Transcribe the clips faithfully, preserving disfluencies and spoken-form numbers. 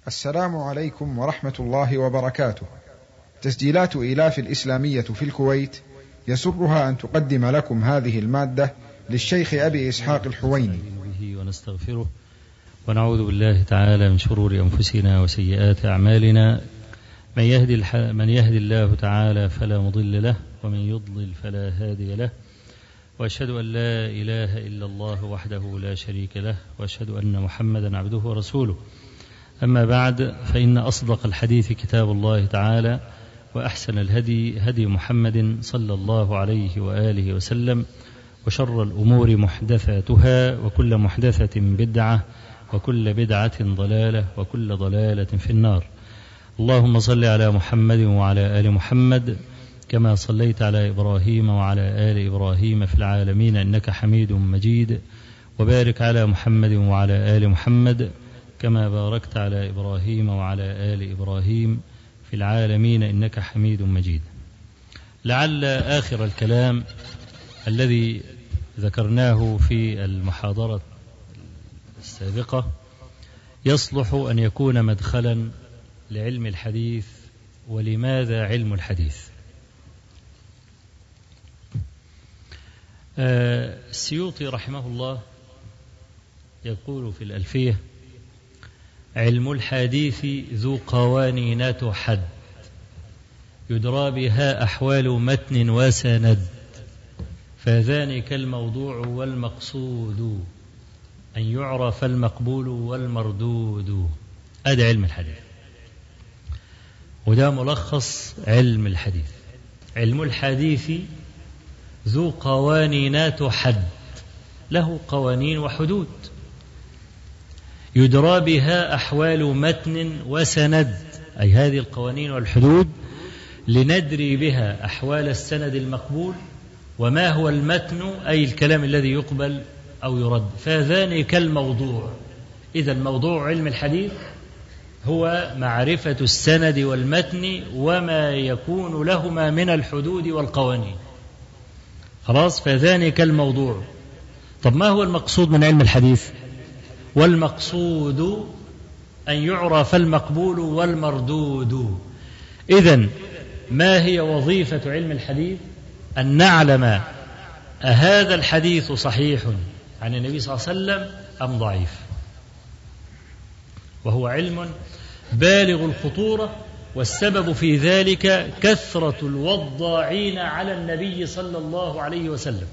السلام عليكم ورحمة الله وبركاته. تسجيلات إيلاف الإسلامية في الكويت يسرها أن تقدم لكم هذه المادة للشيخ أبي إسحاق الحويني. ونستغفره ونعوذ بالله تعالى من شرور أنفسنا وسيئات أعمالنا. من يهدي, الح... من يهدي الله تعالى فلا مضل له، ومن يضلل فلا هادي له. وأشهد أن لا إله إلا الله وحده لا شريك له، وأشهد أن محمدا عبده ورسوله. أما بعد، فإن أصدق الحديث كتاب الله تعالى، وأحسن الهدي هدي محمد صلى الله عليه وآله وسلم، وشر الأمور محدثاتها، وكل محدثة بدعة، وكل بدعة ضلالة، وكل ضلالة في النار. اللهم صل على محمد وعلى آل محمد كما صليت على إبراهيم وعلى آل إبراهيم في العالمين إنك حميد مجيد، وبارك على محمد وعلى آل محمد كما باركت على إبراهيم وعلى آل إبراهيم في العالمين إنك حميد مجيد. لعل آخر الكلام الذي ذكرناه في المحاضرة السابقة يصلح أن يكون مدخلا لعلم الحديث. ولماذا علم الحديث؟ آه السيوطي رحمه الله يقول في الألفية: علم الحديث ذو قوانين تحد، يدرى بها أحوال متن وسند، فذلك الموضوع والمقصود، أن يعرف المقبول والمردود. هذا علم الحديث، وده ملخص علم الحديث. علم الحديث ذو قوانين تحد، له قوانين وحدود، يدرى بها أحوال متن وسند، أي هذه القوانين والحدود لندري بها أحوال السند المقبول، وما هو المتن أي الكلام الذي يقبل أو يرد. فذلك الموضوع. إذا موضوع علم الحديث هو معرفة السند والمتن وما يكون لهما من الحدود والقوانين. خلاص، فذلك الموضوع. طب ما هو المقصود من علم الحديث؟ والمقصود أن يعرف المقبول والمردود. إذن ما هي وظيفة علم الحديث؟ أن نعلم أهذا الحديث صحيح عن النبي صلى الله عليه وسلم أم ضعيف، وهو علم بالغ الخطورة، والسبب في ذلك كثرة الوضاعين على النبي صلى الله عليه وسلم.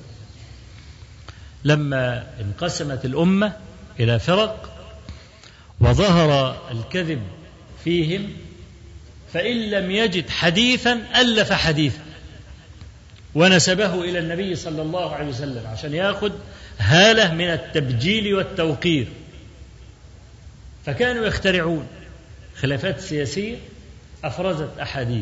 لما انقسمت الأمة إلى فرق وظهر الكذب فيهم، فإن لم يجد حديثا ألف حديثا ونسبه إلى النبي صلى الله عليه وسلم عشان يأخذ هالة من التبجيل والتوقير. فكانوا يخترعون خلافات سياسية أفرزت أحاديث،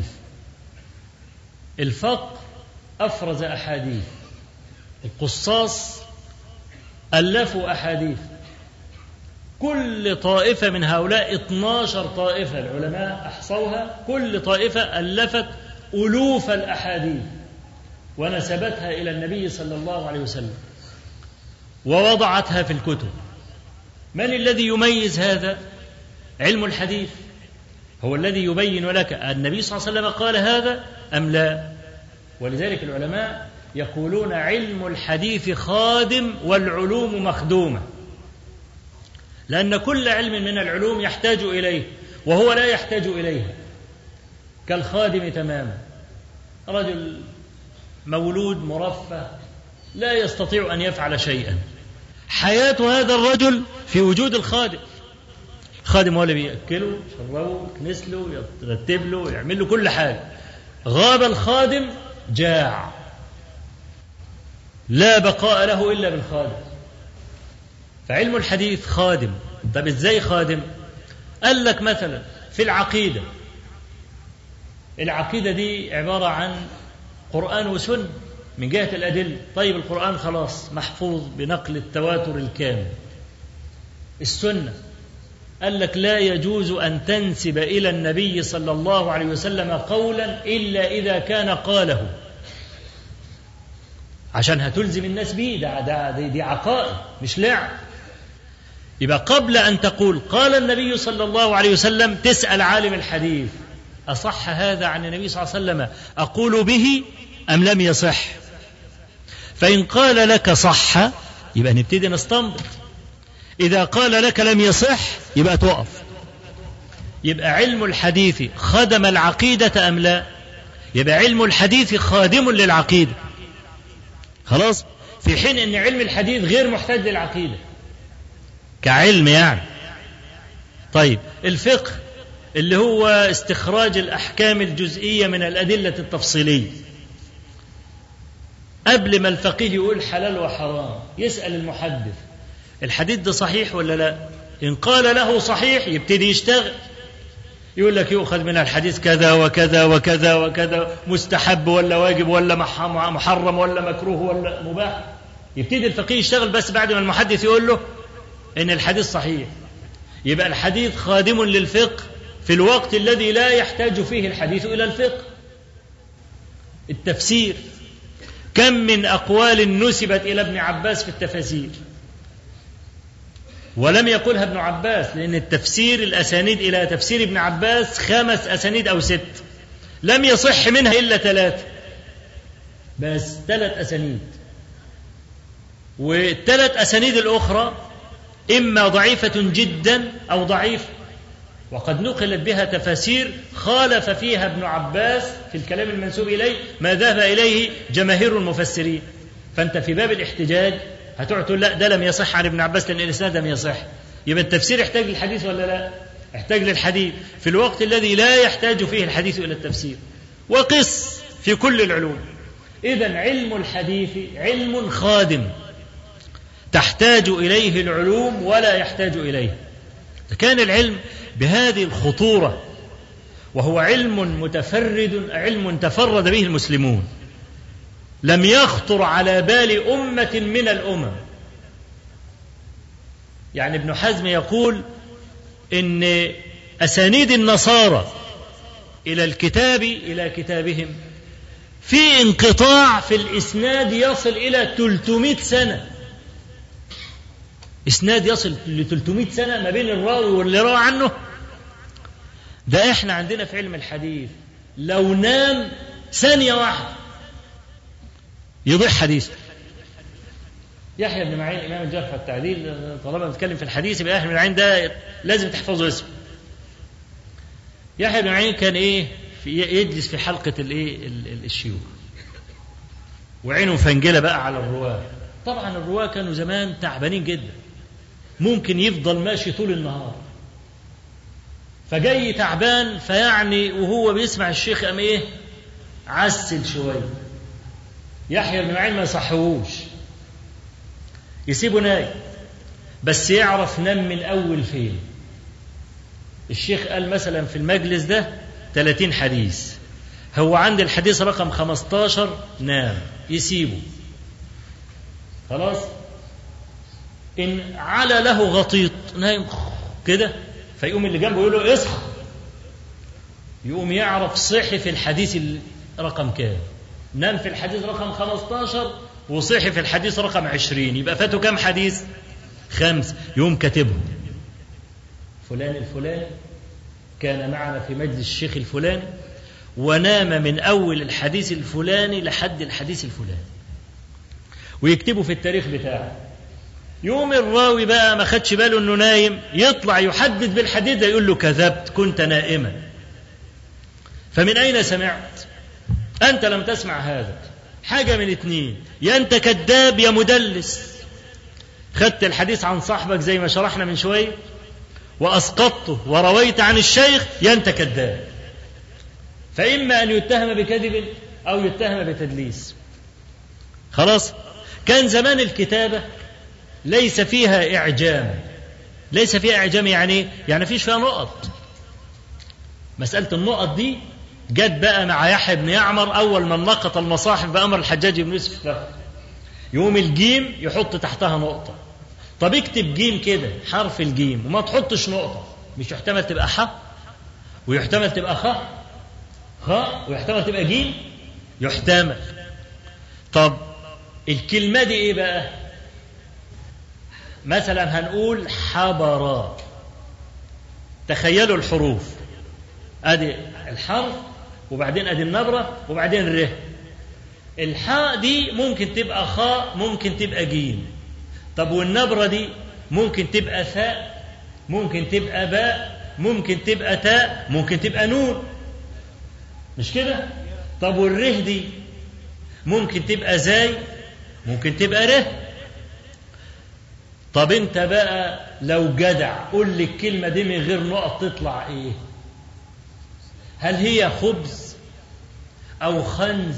الفقر أفرز أحاديث، القصاص ألفوا أحاديث. كل طائفة من هؤلاء اثنتا عشرة طائفة العلماء أحصوها، كل طائفة ألفت ألوف الأحاديث ونسبتها إلى النبي صلى الله عليه وسلم ووضعتها في الكتب. من الذي يميز هذا؟ علم الحديث هو الذي يبين لك النبي صلى الله عليه وسلم قال هذا أم لا. ولذلك العلماء يقولون علم الحديث خادم والعلوم مخدومة، لأن كل علم من العلوم يحتاج إليه وهو لا يحتاج إليها، كالخادم تماما. رجل مولود مرفه لا يستطيع أن يفعل شيئا، حياة هذا الرجل في وجود الخادم. الخادم هو اللي بيأكله، يشربه، يكنسله، يرتب له، يعمل له كل حاجة. غاب الخادم جاع، لا بقاء له إلا بالخادم. فعلم الحديث خادم. طب إزاي خادم؟ قال لك مثلا في العقيدة، العقيدة دي عبارة عن قرآن وسنة من جهة الأدلة. طيب القرآن خلاص محفوظ بنقل التواتر الكامل. السنة قال لك لا يجوز أن تنسب إلى النبي صلى الله عليه وسلم قولا إلا إذا كان قاله، عشان هتلزم الناس بيه. ده, ده دي, دي عقائد مش لعب. يبقى قبل أن تقول قال النبي صلى الله عليه وسلم تسأل عالم الحديث أصح هذا عن النبي صلى الله عليه وسلم أقول به أم لم يصح؟ فإن قال لك صح يبقى نبتدي نستنبط، إذا قال لك لم يصح يبقى تقف. يبقى علم الحديث خدم العقيدة أم لا؟ يبقى علم الحديث خادم للعقيدة، خلاص، في حين أن علم الحديث غير محتاج للعقيدة كعلم يعني. طيب الفقه اللي هو استخراج الأحكام الجزئية من الأدلة التفصيلية، قبل ما الفقيه يقول حلال وحرام يسأل المحدث الحديث ده صحيح ولا لا؟ إن قال له صحيح يبتدي يشتغل، يقول لك يؤخذ من الحديث كذا وكذا وكذا وكذا، مستحب ولا واجب ولا محرم ولا مكروه ولا مباح، يبتدي الفقيه يشتغل بس بعد ما المحدث يقول له إن الحديث صحيح. يبقى الحديث خادم للفقه في الوقت الذي لا يحتاج فيه الحديث إلى الفقه. التفسير، كم من أقوال نسبت إلى ابن عباس في التفاسير ولم يقولها ابن عباس، لأن التفسير الأسانيد إلى تفسير ابن عباس خمس أسانيد أو ست، لم يصح منها إلا ثلاثة بس، ثلاث أسانيد، والثلاث أسانيد الأخرى إما ضعيفة جدا أو ضعيفة، وقد نقلت بها تفاسير خالف فيها ابن عباس في الكلام المنسوب إليه ما ذهب إليه جماهير المفسرين. فأنت في باب الاحتجاج هتقعد تقول لا ده لم يصح عن ابن عباس لأن الإسناد لم يصح، يبقى التفسير يحتاج للحديث ولا لا؟ يحتاج للحديث في الوقت الذي لا يحتاج فيه الحديث إلى التفسير. وقس في كل العلوم. إذن علم الحديث علم خادم تحتاج إليه العلوم ولا يحتاج إليه. كان العلم بهذه الخطورة، وهو علم متفرد، علم تفرد به المسلمون، لم يخطر على بال أمة من الأمم. يعني ابن حزم يقول إن أسانيد النصارى إلى الكتاب إلى كتابهم في انقطاع في الإسناد يصل إلى ثلاثمائة سنة، إسناد يصل ل ثلاثمائة سنة ما بين الراوي واللي روى عنه. ده إحنا عندنا في علم الحديث لو نام ثانية واحدة يضيع حديثه. يحيى بن معين إمام الجرح والتعديل، طالما بنتكلم في الحديث يبقى يحيى بن معين ده لازم تحفظوا اسمه. يحيى بن معين كان إيه؟ يجلس في حلقة الإيه؟ الشيوخ، وعينه مفنجلة بقى على الرواة. طبعا الرواة كانوا زمان تعبانين جدا، ممكن يفضل ماشي طول النهار، فجاي تعبان فيعني وهو بيسمع الشيخ قام ايه عسل شويه. يحيى بن معين ما يصحوش، يسيبه نايم، بس يعرف نام من اول فين. الشيخ قال مثلا في المجلس ده ثلاثين حديث، هو عند الحديث رقم خمستاشر نام، يسيبه خلاص. إن على له غطيط نايم كده، فيقوم اللي جنبه يقول له اصحى، يقوم يعرف صحي في الحديث رقم كام. نام في الحديث رقم خمستاشر وصحي في الحديث رقم عشرين، يبقى فاته كام حديث؟ خمس. يقوم كاتبه فلان الفلاني كان معنا في مجلس الشيخ الفلاني ونام من أول الحديث الفلاني لحد الحديث الفلاني، ويكتبه في التاريخ بتاعه. يوم الراوي بقى ما خدش باله انه نايم، يطلع يحدد بالحديث ده يقول له كذبت كنت نائما. فمن أين سمعت؟ أنت لم تسمع هذا. حاجة من اتنين، يا أنت كذاب يا مدلس، خدت الحديث عن صاحبك زي ما شرحنا من شوية وأسقطته ورويت عن الشيخ، يا أنت كذاب. فإما أن يتهم بكذب أو يتهم بتدليس. خلاص. كان زمان الكتابة ليس فيها إعجام. ليس فيها إعجام يعني يعني فيش فيها نقط. مسألة النقط دي جت بقى مع يحيى بن يعمر أول من نقط المصاحف بأمر الحجاج بن يوسف له. يوم الجيم يحط تحتها نقطة. طب اكتب جيم كده حرف الجيم وما تحطش نقطة، مش يحتمل تبقى ح ويحتمل تبقى خ خ ويحتمل تبقى جيم؟ يحتمل. طب الكلمة دي ايه بقى؟ مثلا هنقول حبر، تخيلوا الحروف، ادي الحرف وبعدين ادي النبرة وبعدين الره. الحاء دي ممكن تبقى خاء ممكن تبقى جيم. طب والنبرة دي ممكن تبقى ثاء ممكن تبقى باء ممكن تبقى تاء ممكن تبقى نون، مش كده؟ طب والره دي ممكن تبقى زاي ممكن تبقى ره. طب انت بقى لو جدع قول لي الكلمة دي من غير نقط تطلع ايه؟ هل هي خبز او خنز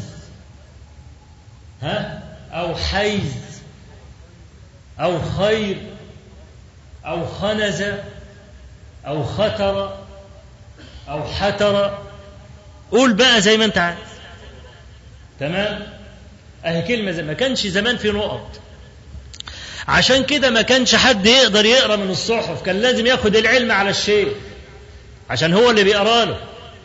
ها او حيز او خير او خنز او خطر او حتر؟ قول بقى زي ما انت عايز. تمام؟ اهي كلمة زي ما كانش زمان في نقط، عشان كده ما كانش حد يقدر يقرأ من الصحف، كان لازم ياخد العلم على الشيخ عشان هو اللي بيقرأ له.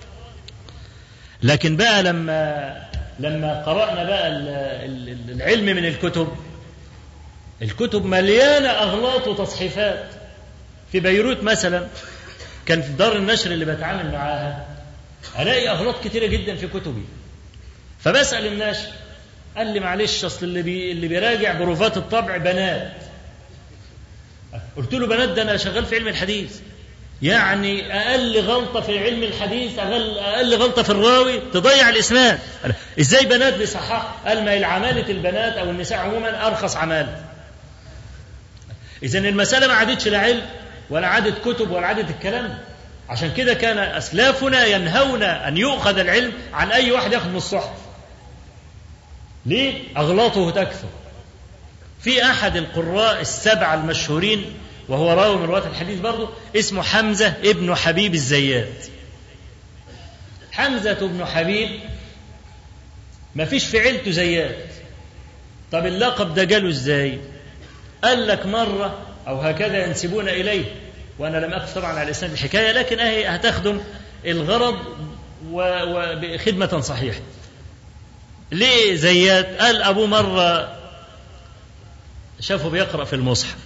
لكن بقى لما لما قرأنا بقى العلم من الكتب، الكتب مليانة أغلاط وتصحيفات. في بيروت مثلا كان في دار النشر اللي بتعامل معاها ألاقي أغلاط كتيرة جدا في كتبي، فبسأل الناشر قال لي معلش أصل اللي, بي اللي بيراجع بروفات الطبع بنات. قلت له بنات؟ ده أنا شغال في علم الحديث، يعني أقل غلطة في علم الحديث أقل, أقل غلطة في الراوي تضيع الإسناد. إزاي بنات بيصحح؟ قال ما العمالة البنات أو النساء عموما أرخص عمالة. إذن المسألة ما عادتش لا علم ولا عادت كتب ولا عادت الكلام. عشان كده كان أسلافنا ينهون أن يؤخذ العلم عن أي واحد يأخذ من الصحف. ليه؟ أغلاطه تكثر. في أحد القراء السبعة المشهورين وهو راوي من رواة الحديث برضه اسمه حمزة ابن حبيب الزيات. حمزة ابن حبيب ما فيش في عيلته زيات. طب اللقب ده جاله ازاي؟ قال لك مرة أو هكذا ينسبون إليه، وأنا لم أقف طبعا على إسناد الحكاية، لكن أهي هتخدم الغرض وبخدمة صحيحة. ليه زيات؟ قال أبوه مرة شافه بيقرأ في المصحف،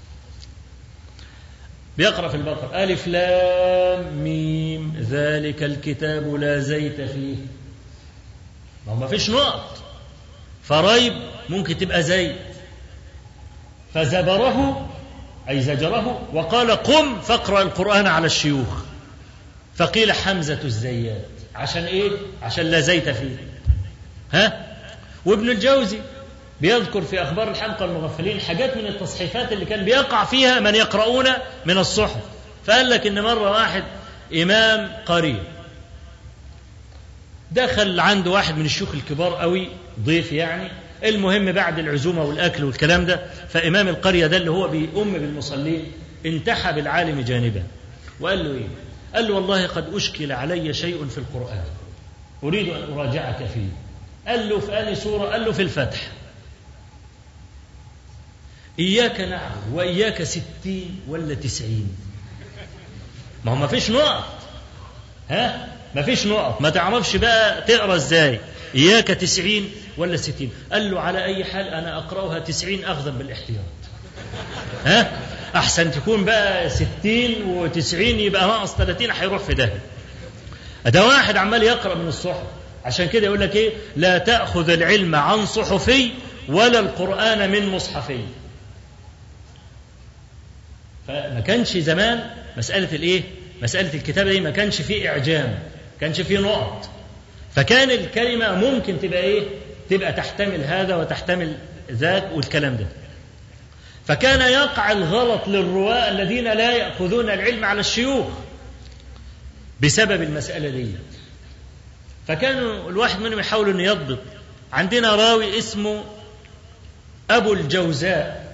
بيقرأ في البقرة ألف لام ميم ذلك الكتاب لا زيت فيه. ما هو ما فيش نقط، فريب ممكن تبقى زيت، فزبره أي زجره وقال قم فاقرأ القرآن على الشيوخ، فقيل حمزة الزيات. عشان إيه؟ عشان لا زيت فيه. ها؟ وابن الجوزي بيذكر في أخبار الحمقى المغفلين حاجات من التصحيفات اللي كان بيقع فيها من يقرؤون من الصحف. فقال لك إن مرة واحد إمام قرية دخل عنده واحد من الشيوخ الكبار قوي، ضيف يعني، المهم بعد العزومة والأكل والكلام ده، فإمام القرية ده اللي هو بيؤم بالمصلين انتحى بالعالم جانبا وقال له إيه؟ قال له والله قد أشكل علي شيء في القرآن أريد أن أراجعك فيه. قال له في أي سورة؟ قال له في الفتح. إياك نعبد وإياك ستين ولا تسعين؟ ما هو ما فيش نقط. ها؟ ما فيش نقط، ما تعرفش بقى تقرأ إزاي إياك تسعين ولا ستين. قال له على أي حال أنا أقرأها تسعين أخذا بالاحتياط. ها؟ أحسن تكون بقى ستين وتسعين يبقى ناقص ثلاثين هيروح في ده. ده واحد عمال يقرأ من الصحف. عشان كده يقول لك إيه؟ لا تأخذ العلم عن صحفي ولا القرآن من مصحفي. فما كانش زمان مسألة الإيه؟ مسألة الكتابة دي ما كانش فيه إعجام، ما كانش فيه نقط، فكان الكلمة ممكن تبقى إيه؟ تبقى تحتمل هذا وتحتمل ذاك والكلام ده. فكان يقع الغلط للرواة الذين لا يأخذون العلم على الشيوخ بسبب المسألة دي. فكانوا الواحد منهم يحاول أن يضبط. عندنا راوي اسمه أبو الجوزاء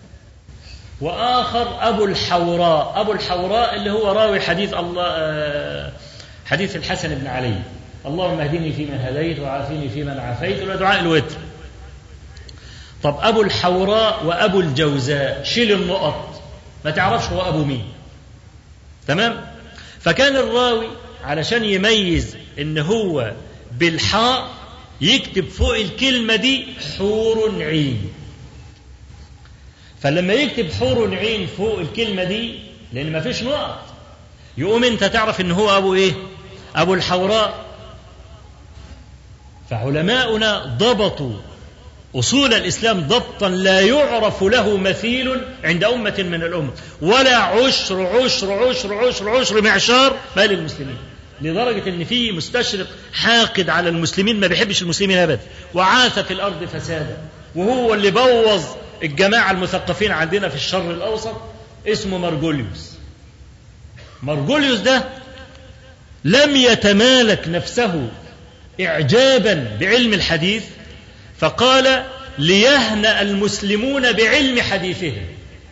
وآخر أبو الحوراء. أبو الحوراء اللي هو راوي حديث الله حديث الحسن بن علي اللهم اهدني فيمن هديت وعافيني فيمن عافيت ودعاء الوتر. طب أبو الحوراء وأبو الجوزاء شيل النقط، ما تعرفش هو أبو مين. تمام؟ فكان الراوي علشان يميز إن هو بالحاء يكتب فوق الكلمة دي حور عين. فلما يكتب حور عين فوق الكلمة دي لأن ما فيش نقط، يقوم أنت تعرف إن هو أبو إيه؟ أبو الحوراء. فعلماؤنا ضبطوا أصول الإسلام ضبطا لا يعرف له مثيل عند أمة من الأمم، ولا عشر عشر عشر عشر عشر معشار مال المسلمين، لدرجة إن في مستشرق حاقد على المسلمين ما بيحبش المسلمين أبدا، وعاث في الأرض فسادا، وهو اللي بوظ الجماعة المثقفين عندنا في الشرق الأوسط، اسمه مرجوليوس. مرجوليوس ده لم يتمالك نفسه إعجابا بعلم الحديث، فقال ليهنأ المسلمون بعلم حديثهم،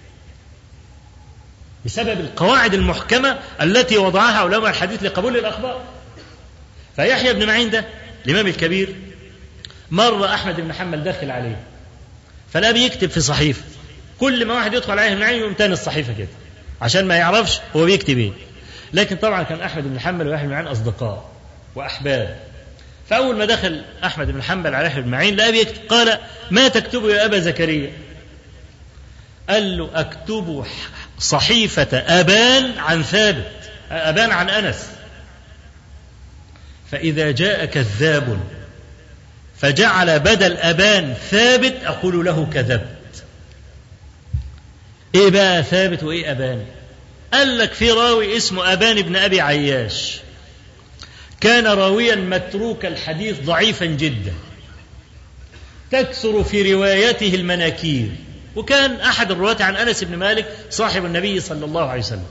بسبب القواعد المحكمة التي وضعها علماء الحديث لقبول الأخبار. فيحيى بن معين ده الإمام الكبير مر أحمد بن حنبل داخل عليه، فلا بيكتب في صحيفة، كل ما واحد يدخل عليه ابن معين يقوم تاني الصحيفة كده عشان ما يعرفش هو بيكتب ايه. لكن طبعا كان أحمد بن حنبل ويحيى بن معين أصدقاء وأحباب. فأول ما دخل أحمد بن حنبل على يحيى بن معين لا بيكتب، قال ما تكتب يا أبا زكريا؟ قال له أكتب صحيفة أبان عن ثابت، أبان عن أنس، فإذا جاء كذاب فجعل بدل أبان ثابت أقول له كذبت. إيه بقى ثابت وإيه أبان؟ قال لك في راوي اسمه أبان بن أبي عياش، كان راويا متروك الحديث ضعيفا جدا، تكثر في روايته المناكير، وكان أحد الرواة عن أنس بن مالك صاحب النبي صلى الله عليه وسلم.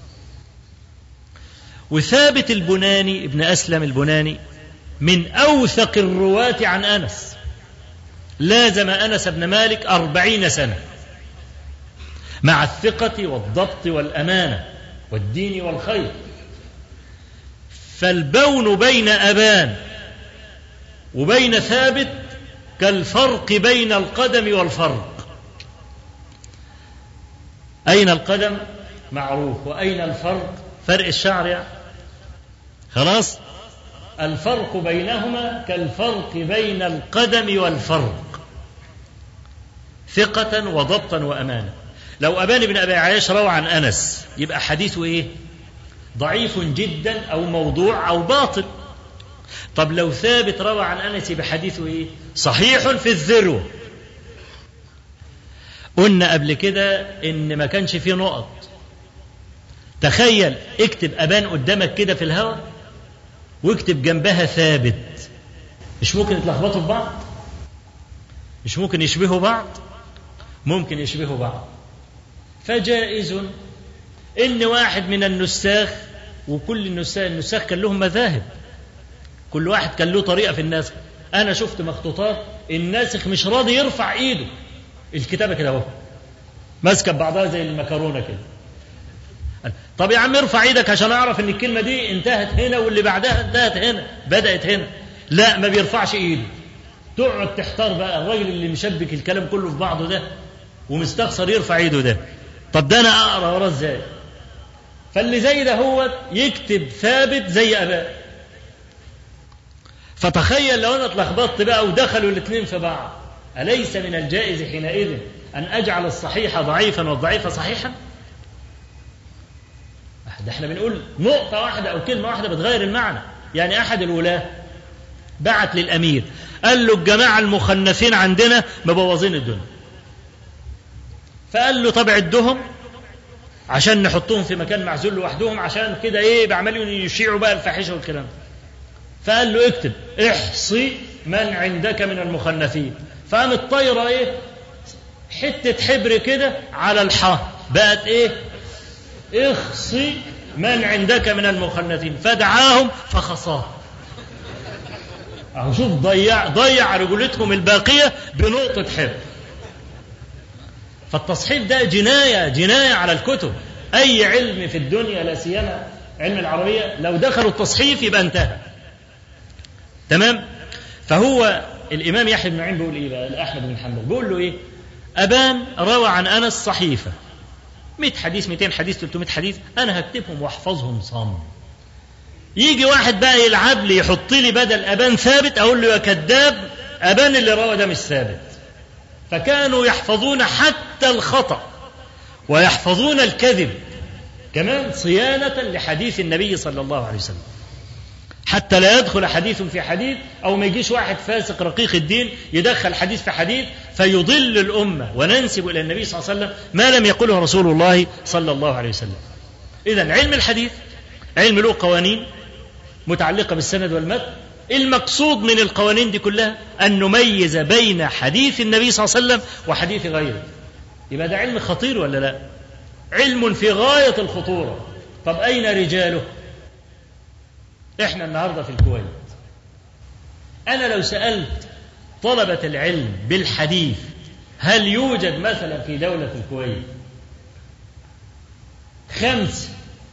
وثابت البناني ابن أسلم البناني من أوثق الرواة عن أنس، لازم أنس بن مالك أربعين سنة مع الثقة والضبط والأمانة والدين والخير. فالبون بين أبان وبين ثابت كالفرق بين القدم والفرق. أين القدم معروف، وأين الفرق؟ فرق الشعر يعني. خلاص، الفرق بينهما كالفرق بين القدم والفرق، ثقة وضبطا وأمانة. لو أبان بن أبي عياش روى عن أنس يبقى حديثه إيه؟ ضعيف جدا أو موضوع أو باطل. طب لو ثابت روى عن أنس يبقى حديثه إيه؟ صحيح في الذروة. قلنا قبل كده إن ما كانش فيه نقط. تخيل اكتب أبان قدامك كده في الهواء واكتب جنبها ثابت، مش ممكن يتلخبطوا في بعض؟ مش ممكن يشبهوا بعض؟ ممكن يشبهوا بعض. فجائز إن واحد من النساخ، وكل النساخ النساخ كان لهم مذاهب، كل واحد كان له طريقة في النسخ. أنا شفت مخطوطات الناسخ مش راضي يرفع إيده، الكتابة كده اهو ماسكة بعضها زي المكرونة كده. طب يا عم ارفع ايدك عشان اعرف ان الكلمة دي انتهت هنا واللي بعدها انتهت هنا بدأت هنا. لا، ما بيرفعش ايده، تقعد تحتار بقى الراجل اللي مشبك الكلام كله في بعضه ده ومستخسر يرفع ايده ده، طب ده انا اقرا وراه ازاي؟ فاللي زي ده هو يكتب ثابت زي اباه. فتخيل لو انا اتلخبطت بقى ودخلوا الاثنين في بعض، أليس من الجائز حينئذ أن أجعل الصحيح ضعيفا والضعيف صحيحا؟ ده احنا بنقول نقطة واحدة أو كلمة واحدة بتغير المعنى. يعني أحد الولاة بعت للأمير قال له الجماعة المخنثين عندنا مبوظين الدنيا، فقال له طب عدهم عشان نحطهم في مكان معزول لوحدهم، عشان كده ايه بعملوا يشيعوا بقى الفاحشة والكلام. فقال له اكتب احصي من عندك من المخنثين، فقام الطايرة ايه حتة حبر كده على الحاء بقت ايه اخصي من عندك من المخنثين، فدعاهم فخصاهم. اهو شوف ضيع ضيع رجولتهم الباقية بنقطة حبر. فالتصحيف ده جناية جناية على الكتب. اي علم في الدنيا لا سيما علم العربية لو دخلوا التصحيف يبقى انتهى. تمام. فهو الامام يحيى بن معين بيقول ايه بقى احمد بن حنبل؟ بيقول له ايه؟ ابان روى عن انس صحيفة مئة حديث مئتين حديث ثلاثمائة حديث، انا هكتبهم واحفظهم صم. يجي واحد بقى يلعب لي يحط لي بدل ابان ثابت، اقول له يا كذاب ابان اللي روى ده مش ثابت. فكانوا يحفظون حتى الخطأ ويحفظون الكذب كمان صيانة لحديث النبي صلى الله عليه وسلم، حتى لا يدخل حديث في حديث، أو ما يجيش واحد فاسق رقيق الدين يدخل حديث في حديث فيضل الأمة وننسب إلى النبي صلى الله عليه وسلم ما لم يقله رسول الله صلى الله عليه وسلم. إذن علم الحديث علم له قوانين متعلقة بالسند والمتن. المقصود من القوانين دي كلها أن نميز بين حديث النبي صلى الله عليه وسلم وحديث غيره. يبقى ده علم خطير ولا لا؟ علم في غاية الخطورة. طب أين رجاله؟ إحنا النهاردة في الكويت، أنا لو سألت طلبة العلم بالحديث هل يوجد مثلا في دولة الكويت خمس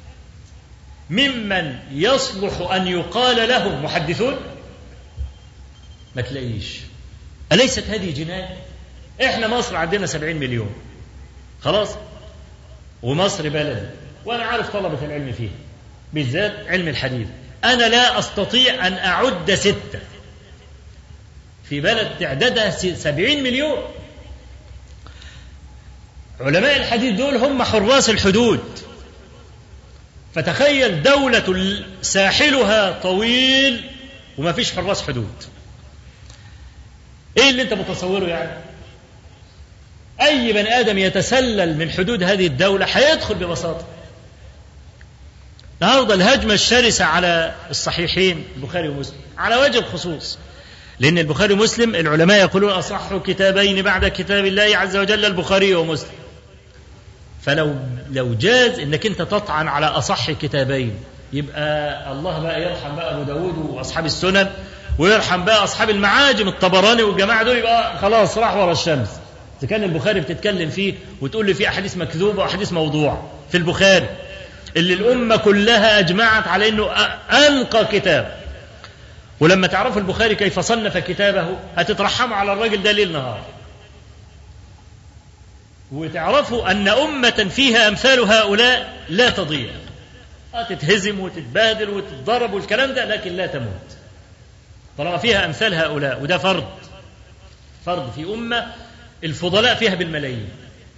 ممن يصلح أن يقال لهم محدثون؟ ما تلاقيش. أليست هذه جناية؟ إحنا مصر عندنا سبعين مليون خلاص، ومصر بلد، وأنا عارف طلبة العلم فيها بالذات علم الحديث. أنا لا أستطيع أن أعد ستة في بلد تعدادها سبعين مليون. علماء الحديث دول هم حراس الحدود. فتخيل دولة ساحلها طويل وما فيش حراس حدود، ايه اللي انت متصوره يعني؟ اي بني ادم يتسلل من حدود هذه الدولة هيدخل ببساطة. النهارده الهجمة الشرسة على الصحيحين البخاري ومسلم على وجه الخصوص، لأن البخاري ومسلم العلماء يقولون أصح كتابين بعد كتاب الله عز وجل البخاري ومسلم. فلو لو جاز انك انت تطعن على اصح كتابين، يبقى الله بقى يرحم بقى ابو داود واصحاب السنن، ويرحم بقى اصحاب المعاجم الطبراني والجماعه دول، يبقى خلاص راح ورا الشمس. اذا كان البخاري بتتكلم فيه وتقول لي فيه احاديث مكذوبه واحاديث موضوع في البخاري اللي الامه كلها اجمعت على انه انقى كتاب، ولما تعرفوا البخاري كيف صنف كتابه هتترحموا على الراجل ده ليل نهار، وتعرفوا أن أمة فيها أمثال هؤلاء لا تضيع، تتهزم وتتبادل وتتضرب والكلام ده، لكن لا تموت طالما فيها أمثال هؤلاء. وده فرض فرض في أمة الفضلاء فيها بالملايين.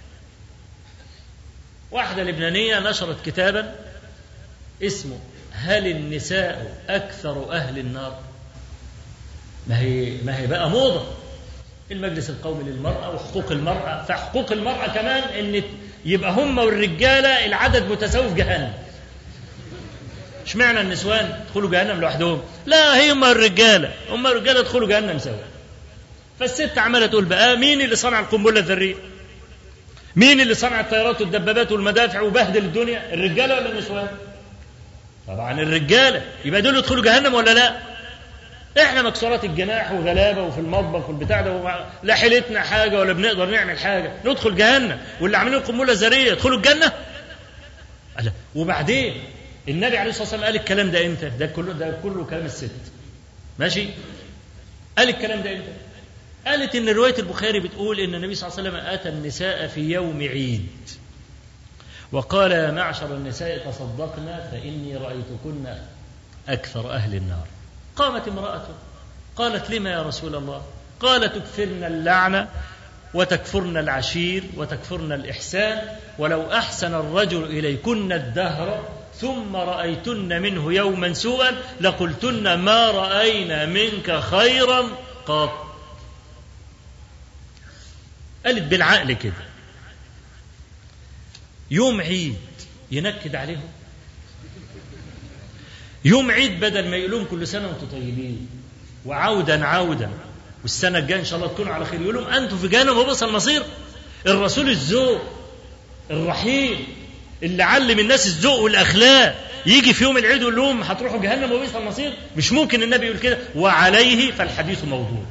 واحدة لبنانية نشرت كتابا اسمه هل النساء أكثر أهل النار؟ ما هي, ما هي بقى موضة المجلس القومي للمرأة وحقوق المرأة، فحقوق المرأة كمان ان يبقى هم والرجالة العدد متساوي في جهنم. اشمعنى النسوان يدخلوا جهنم لوحدهم؟ لا، هي هم الرجالة هم الرجالة يدخلوا جهنم سوا. فالست عمالة تقول بقى مين اللي صنع القنبلة الذرية؟ مين اللي صنع الطيارات والدبابات والمدافع وبهدل الدنيا؟ الرجالة ولا النسوان؟ طبعا الرجالة. يبقى دول يدخلوا جهنم ولا لا؟ احنا مكسورات الجناح وغلابه وفي المطبخ والبتاع ده، لا حيلتنا حاجه ولا بنقدر نعمل حاجه، ندخل جهنم. واللي عاملين القنبله الذريه يدخلوا الجنه؟ وبعدين النبي عليه الصلاه والسلام قال الكلام ده امتى؟ ده كله ده كله كلام الست. ماشي؟ قال الكلام ده امتى؟ قالت ان روايه البخاري بتقول ان النبي صلى الله عليه وسلم اتى النساء في يوم عيد وقال يا معشر النساء تصدقنا فاني رايتكن اكثر اهل النار. قامت امرأة قالت لما يا رسول الله؟ قال تكثرن اللعنة وتكفرن العشير وتكفرن الإحسان، ولو أحسن الرجل إليكن الدهر ثم رأيتن منه يوما سوءا لقلتن ما رأينا منك خيرا قط. قالت بالعقل كده. يوم عيد ينكد عليهم؟ يوم عيد بدل ما يقولون كل سنة وانتم طيبين وعودا عودا والسنة الجاية إن شاء الله تكونوا على خير، يقولون أنتم في جهنم وبئس المصير. الرسول الذوق الرحيم اللي علم الناس الذوق والأخلاق يجي في يوم العيد يقول لهم هتروحوا جهنم وبئس المصير؟ مش ممكن النبي يقول كده. وعليه فالحديث موضوع.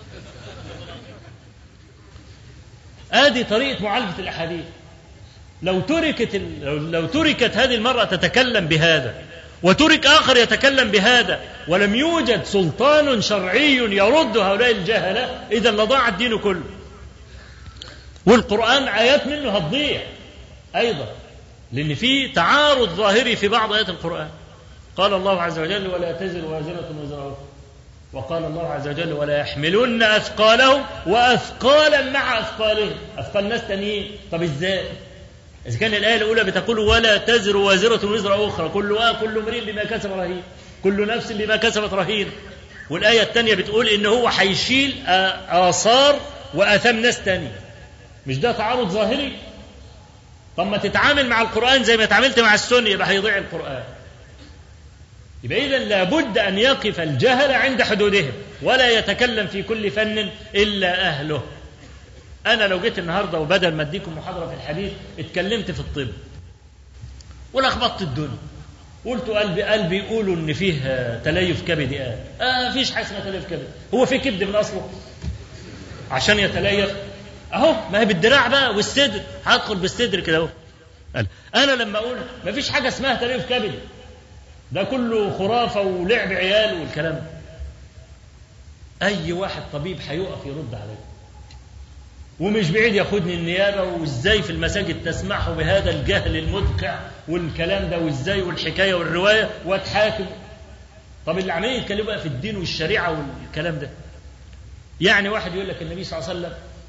آدي طريقة معالجة الأحاديث. لو تركت لو تركت هذه المرأة تتكلم بهذا وترك آخر يتكلم بهذا ولم يوجد سلطان شرعي يرد هؤلاء الجهلة، إذا لضاع الدين كله. والقرآن آيات منه هتضيع أيضا، لأن في تعارض ظاهري في بعض آيات القرآن. قال الله عز وجل ولا تزر وازرة وزر أخرى. وقال الله عز وجل ولا يحملن أثقالهم وأثقالا مع أثقالهم، أثقال ناس تانيين. طب إزاي؟ إذا كان الآية الأولى بتقول ولا تزر وازرة وزر أخرى، كل آه كل امرئ بما كسب رهين، كل نفس بما كسبت رهين، والآية الثانية بتقول إن هو هيشيل آثار وآثام ناس تانية. مش ده تعارض ظاهري؟ طب ما تتعامل مع القرآن زي ما تعاملت مع السنة، يبقى هيضيع القرآن. يبقى إذن لابد أن يقف الجهل عند حدودهم ولا يتكلم في كل فن إلا أهله. أنا لو جيت النهاردة وبدل ما أديكم محاضرة في الحديث اتكلمت في الطب ولخبطت الدنيا، قلت قلبي قلبي يقولوا إن فيه تليف كبدي، آه آه فيش حاجة اسمها تليف كبدي، هو في كبد من أصله عشان يتليف؟ أهو ما هي بالدراع بقى والصدر، هدخل بالصدر كده أهو. أنا لما أقول ما فيش حاجة اسمها تليف كبدي، ده كله خرافة ولعب عيال والكلام ده، أي واحد طبيب هيقف يرد عليه، ومش بعيد ياخدني النيابة، وإزاي في المساجد تسمحوا بهذا الجهل المدقع والكلام ده، وإزاي والحكاية والرواية واتحاكم. طب اللي عمالين يتكلموا بقى في الدين والشريعة والكلام ده، يعني واحد يقول لك النبي صلى الله عليه وسلم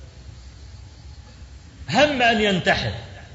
هم أن ينتحر،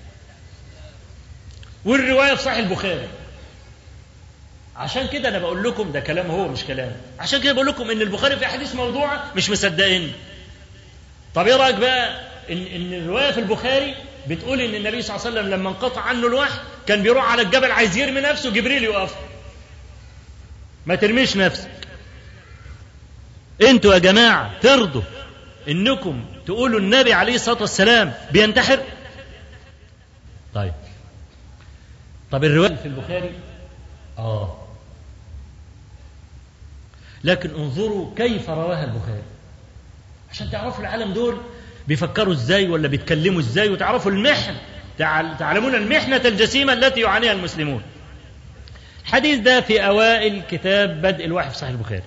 والرواية في صحيح البخاري. عشان كده أنا بقول لكم ده كلام هو مش كلام، عشان كده بقول لكم إن البخاري في أحاديث موضوعة مش مصدقين. طب إيه رأيك بقى إن إن الرواية في البخاري بتقول إن النبي صلى الله عليه وسلم لما انقطع عنه الوحي كان بيروح على الجبل عايز يرمي نفسه، جبريل يقف ما ترميش نفسك. أنتوا يا جماعة ترضوا إنكم تقولوا النبي عليه الصلاة والسلام بينتحر؟ طيب طب الرواية في البخاري آه لكن انظروا كيف رواها البخاري عشان تعرفوا العالم دول بيفكروا ازاي ولا بيتكلموا ازاي، وتعرفوا المحن، تعلمون المحنة الجسيمة التي يعانيها المسلمون. الحديث ده في أوائل كتاب بدء الوحي في صحيح البخاري.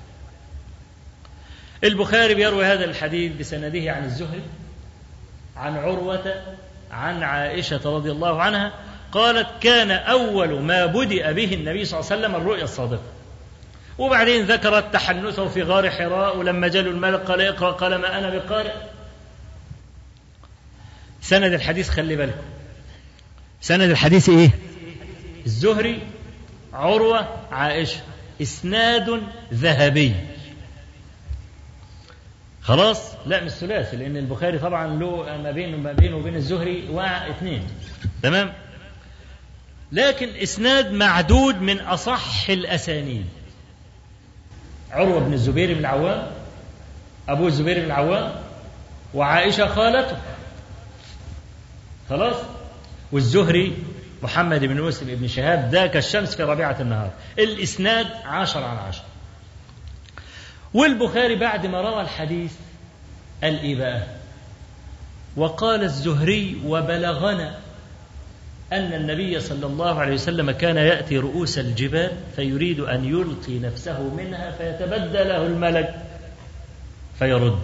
البخاري بيروي هذا الحديث بسنده عن الزهري عن عروة عن عائشة رضي الله عنها قالت كان أول ما بدأ به النبي صلى الله عليه وسلم الرؤيا الصادقة، وبعدين ذكرت تحنثه في غار حراء، ولما جاء الملك قال اقرأ قال ما أنا بقارئ. سند الحديث خلي بالكم، سند الحديث إيه؟ الزهري عروة عائشة، إسناد ذهبي. خلاص؟ لا مش ثلاثي، لأن البخاري طبعا له ما بينه ما بينه وبين الزهري واثنين، تمام؟ لكن إسناد معدود من أصح الأسانيد. عروة بن الزبير بن العوام أبو الزبير بن العوام، وعائشة خالته، خلاص، والزهري محمد بن مسلم بن شهاب ده كالشمس في ربيعة النهار. الإسناد عشر عن عشر. والبخاري بعد ما روى الحديث قال إيه بقى؟ وقال الزهري وبلغنا أن النبي صلى الله عليه وسلم كان يأتي رؤوس الجبال فيريد أن يلقي نفسه منها فيتبدى له الملك فيرد.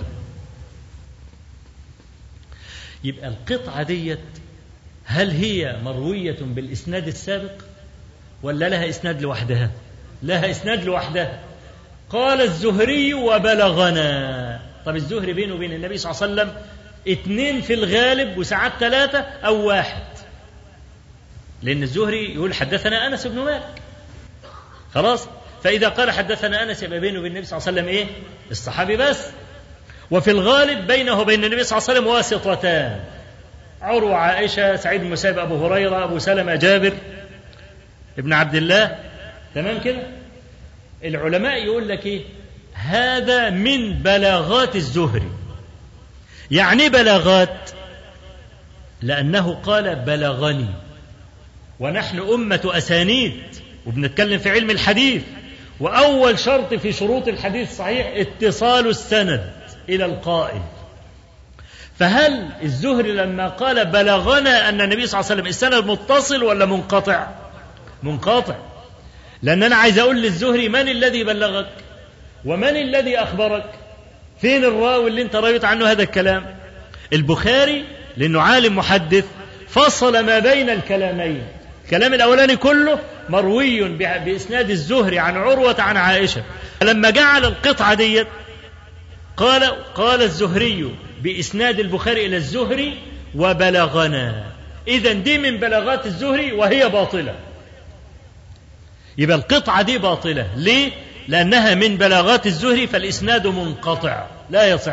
يبقى القطعة ديت هل هي مروية بالإسناد السابق ولا لها إسناد لوحدها؟ لها إسناد لوحدها. قال الزهري وبلغنا. طب الزهري بينه وبين النبي صلى الله عليه وسلم اثنين في الغالب، وساعات ثلاثة أو واحد، لأن الزهري يقول حدثنا أنس بن مالك، خلاص. فإذا قال حدثنا أنس يبقى بينه وبين النبي صلى الله عليه وسلم إيه؟ الصحابي بس. وفي الغالب بينه وبين النبي صلى الله عليه وسلم واسطتان، عروة عائشة، سعيد بن المسيب أبو هريرة، أبو سلمة جابر ابن عبد الله، تمام كده. العلماء يقول لك إيه؟ هذا من بلاغات الزهري. يعني بلاغات لأنه قال بلغني، ونحن أمة أسانيد وبنتكلم في علم الحديث، وأول شرط في شروط الحديث صحيح اتصال السند إلى القائل. فهل الزهري لما قال بلغنا أن النبي صلى الله عليه وسلم السند متصل ولا منقطع؟ منقطع، لأن أنا عايز أقول للزهري من الذي بلغك ومن الذي أخبرك؟ فين الراوي اللي انت رويت عنه هذا الكلام؟ البخاري لأنه عالم محدث فصل ما بين الكلامين. الكلام الأولاني كله مروي بإسناد الزهري عن عروة عن عائشة. لما جعل القطعة ديت قال قال الزهري بإسناد البخاري إلى الزهري وبلغنا، إذن دي من بلاغات الزهري وهي باطلة. يبقى القطعة دي باطلة ليه؟ لأنها من بلاغات الزهري فالإسناد منقطع لا يصح.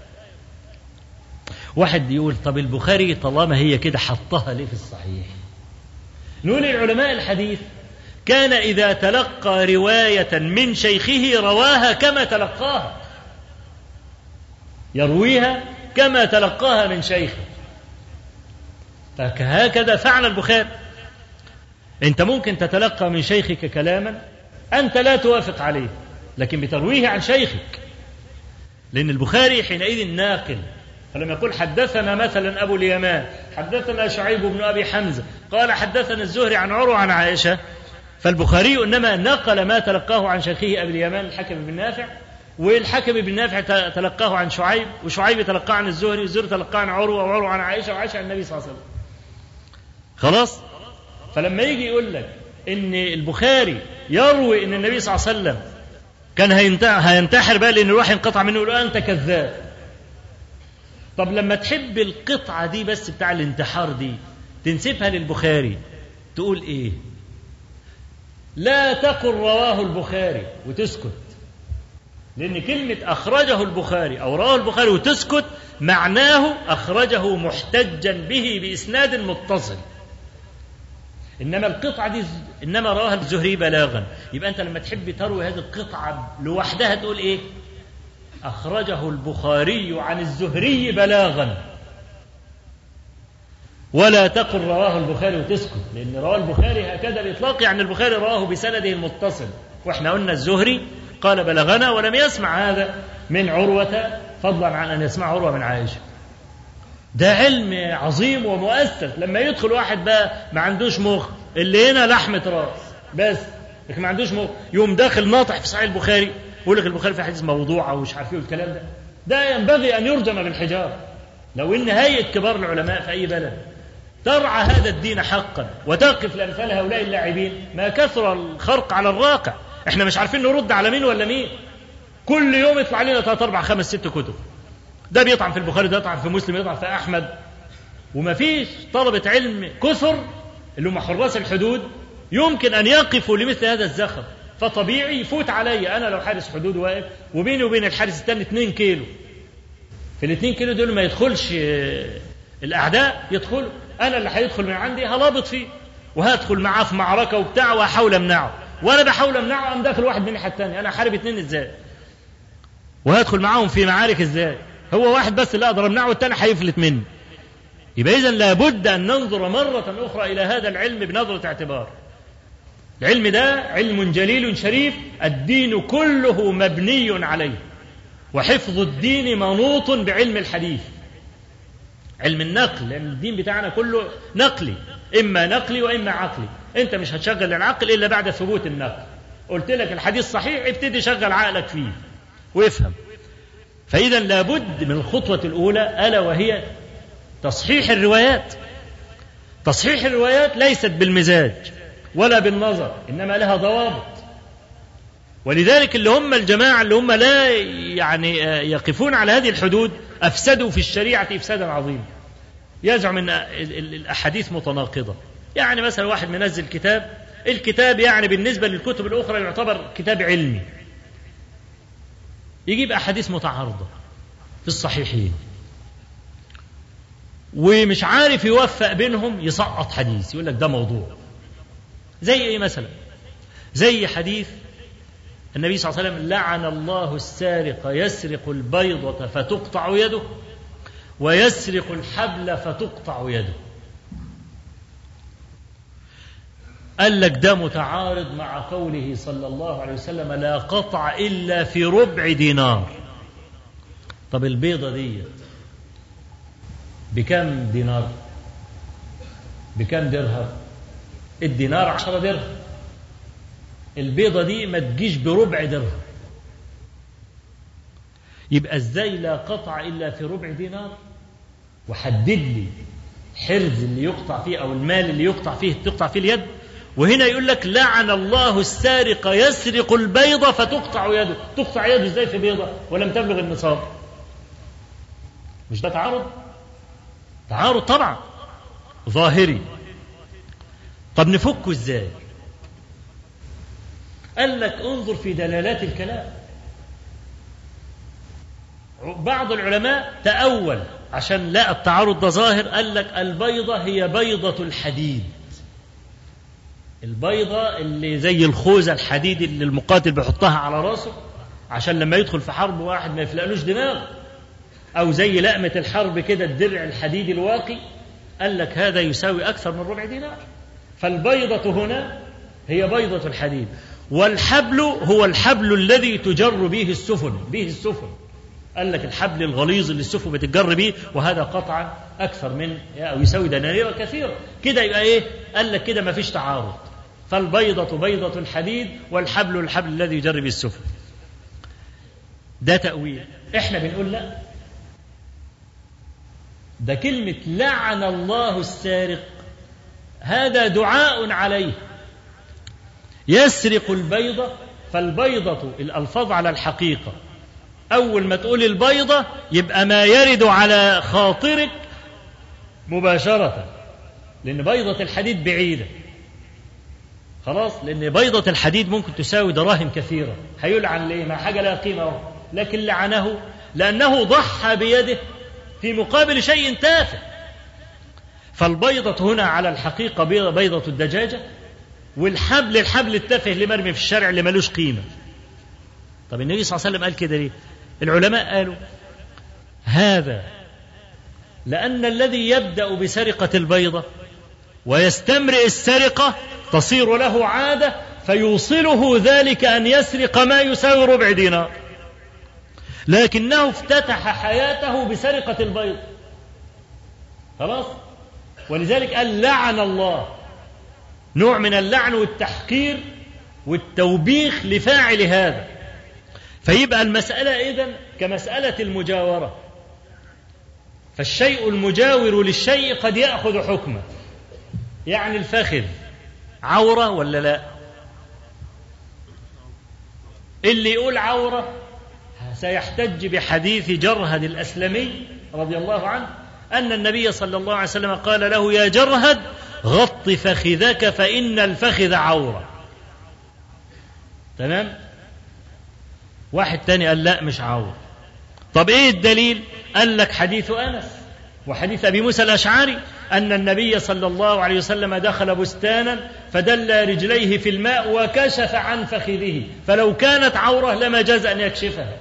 واحد يقول طب البخاري طالما هي كده حطها ليه في الصحيح؟ نقول العلماء الحديث كان إذا تلقى رواية من شيخه رواها كما تلقاها، يرويها كما تلقاها من شيخه. فهكذا فعل البخاري. أنت ممكن تتلقى من شيخك كلاما أنت لا توافق عليه لكن بترويه عن شيخك، لأن البخاري حينئذ ناقل. فلما يقول حدثنا مثلا أبو اليمان حدثنا شعيب بن أبي حمزة قال حدثنا الزهري عن عروة عن عائشة، فالبخاري إنما نقل ما تلقاه عن شيخه أبي اليمان الحكم بن نافع، والحكم بن نافع تلقاه عن شعيب، وشعيب تلقاه عن الزهري، والزهري تلقاه عن عروة، وعروة عن عائشة، وعائشة عن النبي صلى الله عليه وسلم. خلاص. فلما يجي يقول لك إن البخاري يروي إن النبي صلى الله عليه وسلم كان هينتحر بقى لأن الوحي انقطع منه، يقول أنت كذاب. طب لما تحب القطعة دي بس بتاع الانتحار دي تنسبها للبخاري تقول إيه؟ لا تقل رواه البخاري وتسكت، لأن كلمة أخرجه البخاري أو رواه البخاري وتسكت معناه أخرجه محتجا به بإسناد متصل. إنما القطعة دي إنما رواها الزهري بلاغا، يبقى أنت لما تحب تروي هذه القطعة لوحدها تقول إيه؟ أخرجه البخاري عن الزهري بلاغا، ولا تقل رواه البخاري وتسكت، لأن رواه البخاري هكذا بإطلاق، يعني البخاري رواه بسنده المتصل، وإحنا قلنا الزهري قال بلغنا ولم يسمع هذا من عروة فضلا عن أن يسمع عروة من عائشة. ده علم عظيم ومؤثر. لما يدخل واحد بقى ما عندوش مخ، اللي هنا لحمة راس بس لكن ما عندوش مخ، يوم داخل ناطح في صحيح البخاري يقول لك البخاري في حديث موضوع أو مش عارف ايه والكلام ده، ده ينبغي أن يرجم بالحجارة. لو إن هيئة كبار العلماء في أي بلد ترعى هذا الدين حقا وتقف لأمثال هؤلاء اللاعبين ما كثر الخرق على الراقع. احنا مش عارفين نرد على مين ولا مين، كل يوم يطلع لنا ثلاث أربع خمس ست كتب، ده بيطعن في البخاري، ده يطعن في مسلم، يطعن في أحمد، وما فيش طلبة علم كثر اللي هم حراس الحدود يمكن أن يقفوا لمثل هذا الزخم. فطبيعي يفوت علي أنا لو حارس حدود واقف وبيني وبين الحارس الثاني اتنين كيلو، في الاتنين كيلو دول ما يدخلش الأعداء، يدخلوا أنا اللي هيدخل من عندي هلابط فيه وهدخل معاه في معركة وبتاع وهحاول أمنعه، وأنا بحاول أمنعه أم داخل واحد من الناحية الثانية، أنا حارب اتنين إزاي؟ وهدخل معاهم في معارك إزاي؟ هو واحد بس اللي أقدر أمنعه والتاني هيفلت مني. يبقى إذن لابد أن ننظر مرة أخرى إلى هذا العلم بنظرة اعتبار. العلم ده علم جليل شريف، الدين كله مبني عليه، وحفظ الدين منوط بعلم الحديث، علم النقل، لأن الدين بتاعنا كله نقلي، إما نقلي وإما عقلي. أنت مش هتشغل العقل إلا بعد ثبوت النقل. قلت لك الحديث صحيح، ابتدي شغل عقلك فيه وافهم. فإذا لابد من الخطوة الأولى ألا وهي تصحيح الروايات. تصحيح الروايات ليست بالمزاج ولا بالنظر، إنما لها ضوابط. ولذلك اللي هم الجماعة اللي هم لا يعني يقفون على هذه الحدود أفسدوا في الشريعة إفسادا عظيما. يزعم أن الأحاديث متناقضة، يعني مثلا واحد منزل كتاب، الكتاب يعني بالنسبة للكتب الأخرى يعتبر كتاب علمي، يجيب أحاديث متعارضة في الصحيحين ومش عارف يوفق بينهم، يسقط حديث يقول لك ده موضوع. زي ايه مثلا؟ زي حديث النبي صلى الله عليه وسلم لعن الله السارق يسرق البيضة فتقطع يده ويسرق الحبل فتقطع يده. قال لك ده متعارض مع قوله صلى الله عليه وسلم لا قطع إلا في ربع دينار. طب البيضة دي بكم دينار؟ بكم درهم؟ الدينار عشرة درهم، البيضة دي ما تجيش بربع درهم. يبقى ازاي لا قطع إلا في ربع دينار؟ وحدد لي حرز اللي يقطع فيه أو المال اللي يقطع فيه تقطع فيه اليد، وهنا يقول لك لعن الله السارق يسرق البيضة فتقطع يده. تقطع يده ازاي في بيضة ولم تبلغ النصاب؟ مش ده تعارض؟ تعارض طبعا ظاهري. طب نفكه ازاي؟ قال لك انظر في دلالات الكلام. بعض العلماء تأول عشان لا التعارض ده ظاهر، قال لك البيضة هي بيضة الحديد، البيضة اللي زي الخوذة الحديد اللي المقاتل بيحطها على راسه عشان لما يدخل في حرب واحد ما يفلقلوش دماغ، أو زي لقمة الحرب كده الدرع الحديدي الواقي. قال لك هذا يساوي أكثر من ربع دينار. فالبيضة هنا هي بيضة الحديد، والحبل هو الحبل الذي تجر به السفن، به السفن. قال لك الحبل الغليظ اللي السفن بتجر به، وهذا قطعا أكثر من أو يساوي دنانير كثيرة. كده يبقى إيه؟ قال لك كده ما فيش تعارض. فالبيضة بيضة الحديد والحبل الحبل الذي يجر به السفن. ده تأويل. إحنا بنقول لا، ده كلمة لعن الله السارق هذا دعاء عليه. يسرق البيضة، فالبيضة الألفاظ على الحقيقة، أول ما تقول البيضة يبقى ما يرد على خاطرك مباشرة، لأن بيضة الحديد بعيدة خلاص، لأن بيضة الحديد ممكن تساوي دراهم كثيرة. هيلعن ليه؟ ما حاجة لا قيمة، لكن لعنه لأنه ضحى بيده في مقابل شيء تافه. فالبيضة هنا على الحقيقة بيضة الدجاجة، والحبل الحبل التافه اللي مرمي في الشارع اللي ملوش قيمة. طب النبي صلى الله عليه وسلم قال كده ليه؟ العلماء قالوا هذا لأن الذي يبدأ بسرقة البيضة ويستمرئ السرقة تصير له عادة، فيوصله ذلك أن يسرق ما يساوي ربع دينار، لكنه افتتح حياته بسرقة البيض خلاص. ولذلك قال لعن الله، نوع من اللعن والتحقير والتوبيخ لفاعل هذا. فيبقى المسألة إذن كمسألة المجاورة، فالشيء المجاور للشيء قد يأخذ حكمه. يعني الفخذ عورة ولا لا؟ اللي يقول عورة سيحتج بحديث جرهد الأسلمي رضي الله عنه أن النبي صلى الله عليه وسلم قال له يا جرهد غط فخذك فإن الفخذ عورة. تمام؟ واحد تاني قال لا مش عورة. طب ايه الدليل؟ قال لك حديث أنس وحديث أبي موسى الأشعري أن النبي صلى الله عليه وسلم دخل بستانا فدل رجليه في الماء وكشف عن فخذه، فلو كانت عورة لما جاز أن يكشفها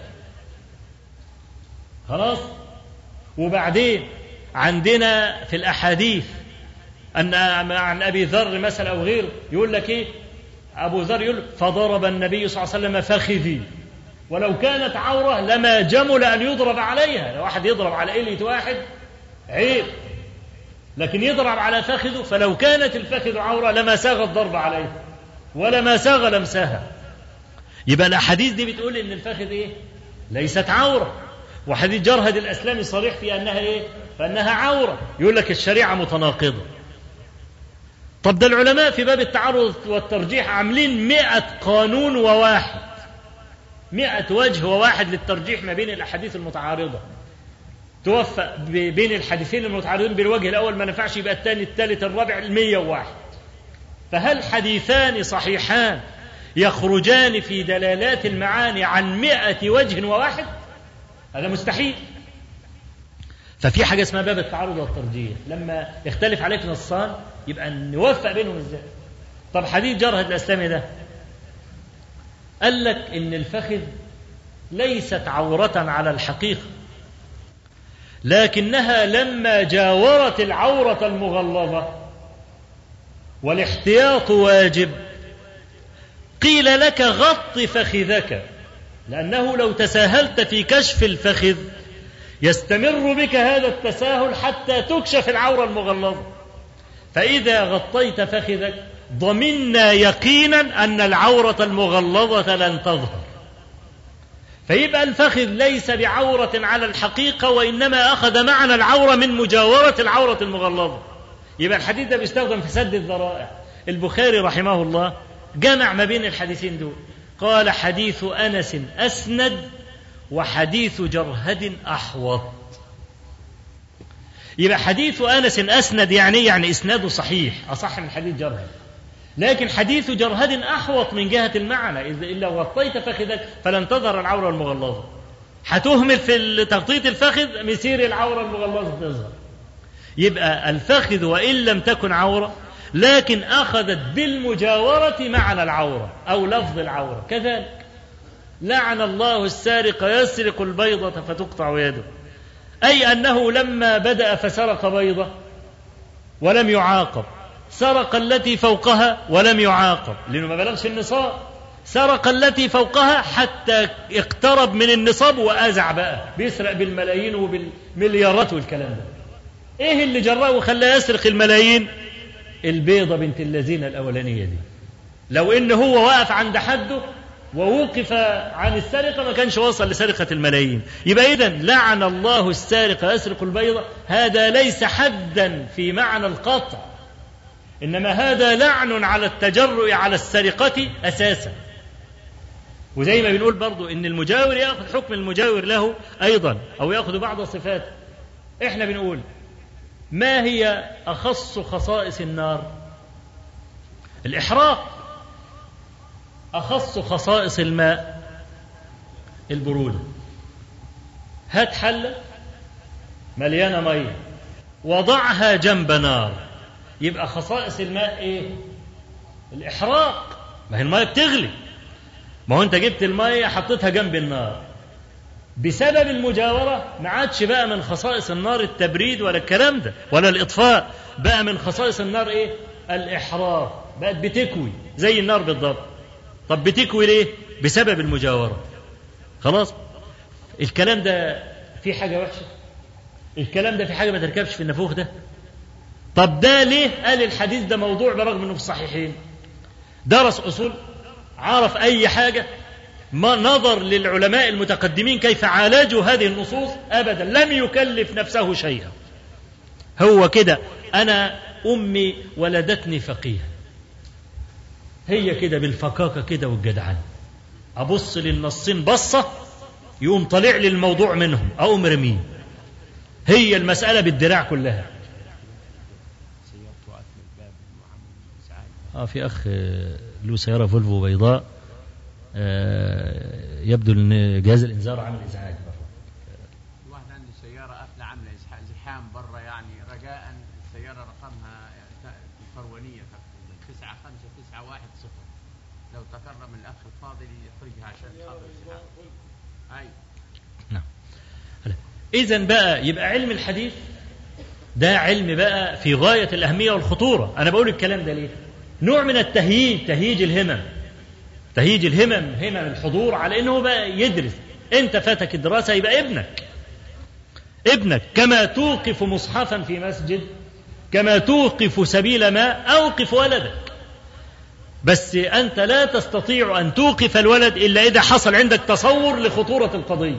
خلاص. وبعدين عندنا في الأحاديث أن عن أبي ذر مثلا أو غيره يقول لك إيه؟ أبو ذر يقول فضرب النبي صلى الله عليه وسلم فخذي، ولو كانت عورة لما جمل أن يضرب عليها. لو واحد يضرب على إلية واحد عيب، لكن يضرب على فخذه، فلو كانت الفخذ عورة لما ساغ الضرب عليه ولما ساغ لمسها. يبقى الأحاديث دي بتقول إن الفخذ إيه؟ ليست عورة. وحديث جرهد الأسلمي صريح في أنها إيه؟ فأنها عورة. يقول لك الشريعة متناقضة. طب ده العلماء في باب التعارض والترجيح عاملين مئة قانون وواحد، مئة وجه وواحد للترجيح ما بين الأحاديث المتعارضة، توفق بين الحديثين المتعارضين بالوجه الأول ما نفعش يبقى الثاني الثالث الرابع المية وواحد. فهل حديثان صحيحان يخرجان في دلالات المعاني عن مئة وجه وواحد؟ هذا مستحيل. ففي حاجة اسمها باب التعارض والترجيح، لما يختلف عليك نصان يبقى نوفق بينهم ازاي. طب حديث جرهد الأسلمي ده قال لك إن الفخذ ليست عورة على الحقيقة، لكنها لما جاورت العورة المغلظة والاحتياط واجب قيل لك غط فخذك، لأنه لو تساهلت في كشف الفخذ يستمر بك هذا التساهل حتى تكشف العورة المغلظة، فإذا غطيت فخذك ضمنا يقينا أن العورة المغلظة لن تظهر. فيبقى الفخذ ليس بعورة على الحقيقة، وإنما أخذ معنى العورة من مجاورة العورة المغلظة. يبقى الحديث ده بيستخدم في سد الذرائع، البخاري رحمه الله جمع ما بين الحديثين دول، قال حديث أنس أسند وحديث جرهد أحوط. يبقى حديث أنس أسند يعني يعني إسناده صحيح، أصح من حديث جرهد، لكن حديث جرهد أحوط من جهة المعنى، إذا إلا غطيت فخذك فلن تظهر العورة المغلظة، هتهمل في تغطية الفخذ مسير العورة المغلظة تظهر. يبقى الفخذ وإن لم تكن عورة لكن أخذت بالمجاورة معنى العورة أو لفظ العورة. كذلك لعن الله السارق يسرق البيضة فتقطع يده، أي أنه لما بدأ فسرق بيضة ولم يعاقب، سرق التي فوقها ولم يعاقب لأنه ما بلغش النصاب، سرق التي فوقها حتى اقترب من النصاب وأزع بقى بيسرق بالملايين وبالمليارات والكلام ده. ايه اللي جراه وخلاه يسرق الملايين؟ البيضة بنت اللذين الأولانية دي. لو إن هو وقف عند حده ووقف عن السرقة ما كانش وصل لسرقة الملايين. يبقى إذن لعن الله السارق يسرق البيضة، هذا ليس حدا في معنى القطع، إنما هذا لعن على التجرؤ على السرقة أساسا. وزي ما بنقول برضو إن المجاور يأخذ حكم المجاور له أيضا أو يأخذ بعض صفاته. إحنا بنقول ما هي أخص خصائص النار؟ الإحراق. أخص خصائص الماء البرودة. هات حلة مليانة مية وضعها جنب نار، يبقى خصائص الماء إيه؟ الإحراق. ما هي المية بتغلي، ما هو أنت جبت المية حطيتها جنب النار، بسبب المجاورة ما عادش بقى من خصائص النار التبريد ولا الكلام ده ولا الإطفاء، بقى من خصائص النار إيه؟ الإحراق. بقت بتكوي زي النار بالضبط. طب بتكوي ليه؟ بسبب المجاورة. خلاص؟ الكلام ده في حاجة وحشة؟ الكلام ده في حاجة ما تركبش في النافوخ ده؟ طب ده ليه قال الحديث ده موضوع برغم انه في الصحيحين؟ درس أصول، عرف أي حاجة، ما نظر للعلماء المتقدمين كيف عالجوا هذه النصوص؟ أبدا، لم يكلف نفسه شيئا. هو كده، أنا أمي ولدتني فقيها، هي كده بالفكاكة كده والجدعان، أبص للنصين بصة يقوم طلع لي الموضوع منهم أقوم رميه. هي المسألة بالدراع كلها. آه في أخ له سيارة فولفو بيضاء، آه يبدو أن جهاز الإنذار عامل إزعاج. واحد عنده سيارة قافلة عاملة زحام برا، يعني رجاء السيارة رقمها الفرونية تسعة خمسة تسعة واحد صفر، لو تكرم الأخ الفاضل يخرجها عشان خاطر الزحام. أي نعم. إذن بقى يبقى علم الحديث ده علم بقى في غاية الأهمية والخطورة. أنا بقول الكلام ده ليه؟ نوع من التهييج، تهييج الهمم، تهييج الهمم، همم الحضور على إنه بقى يدرس. أنت فاتك الدراسة يبقى ابنك ابنك كما توقف مصحفا في مسجد، كما توقف سبيل ماء، أوقف ولدك. بس أنت لا تستطيع أن توقف الولد إلا إذا حصل عندك تصور لخطورة القضية.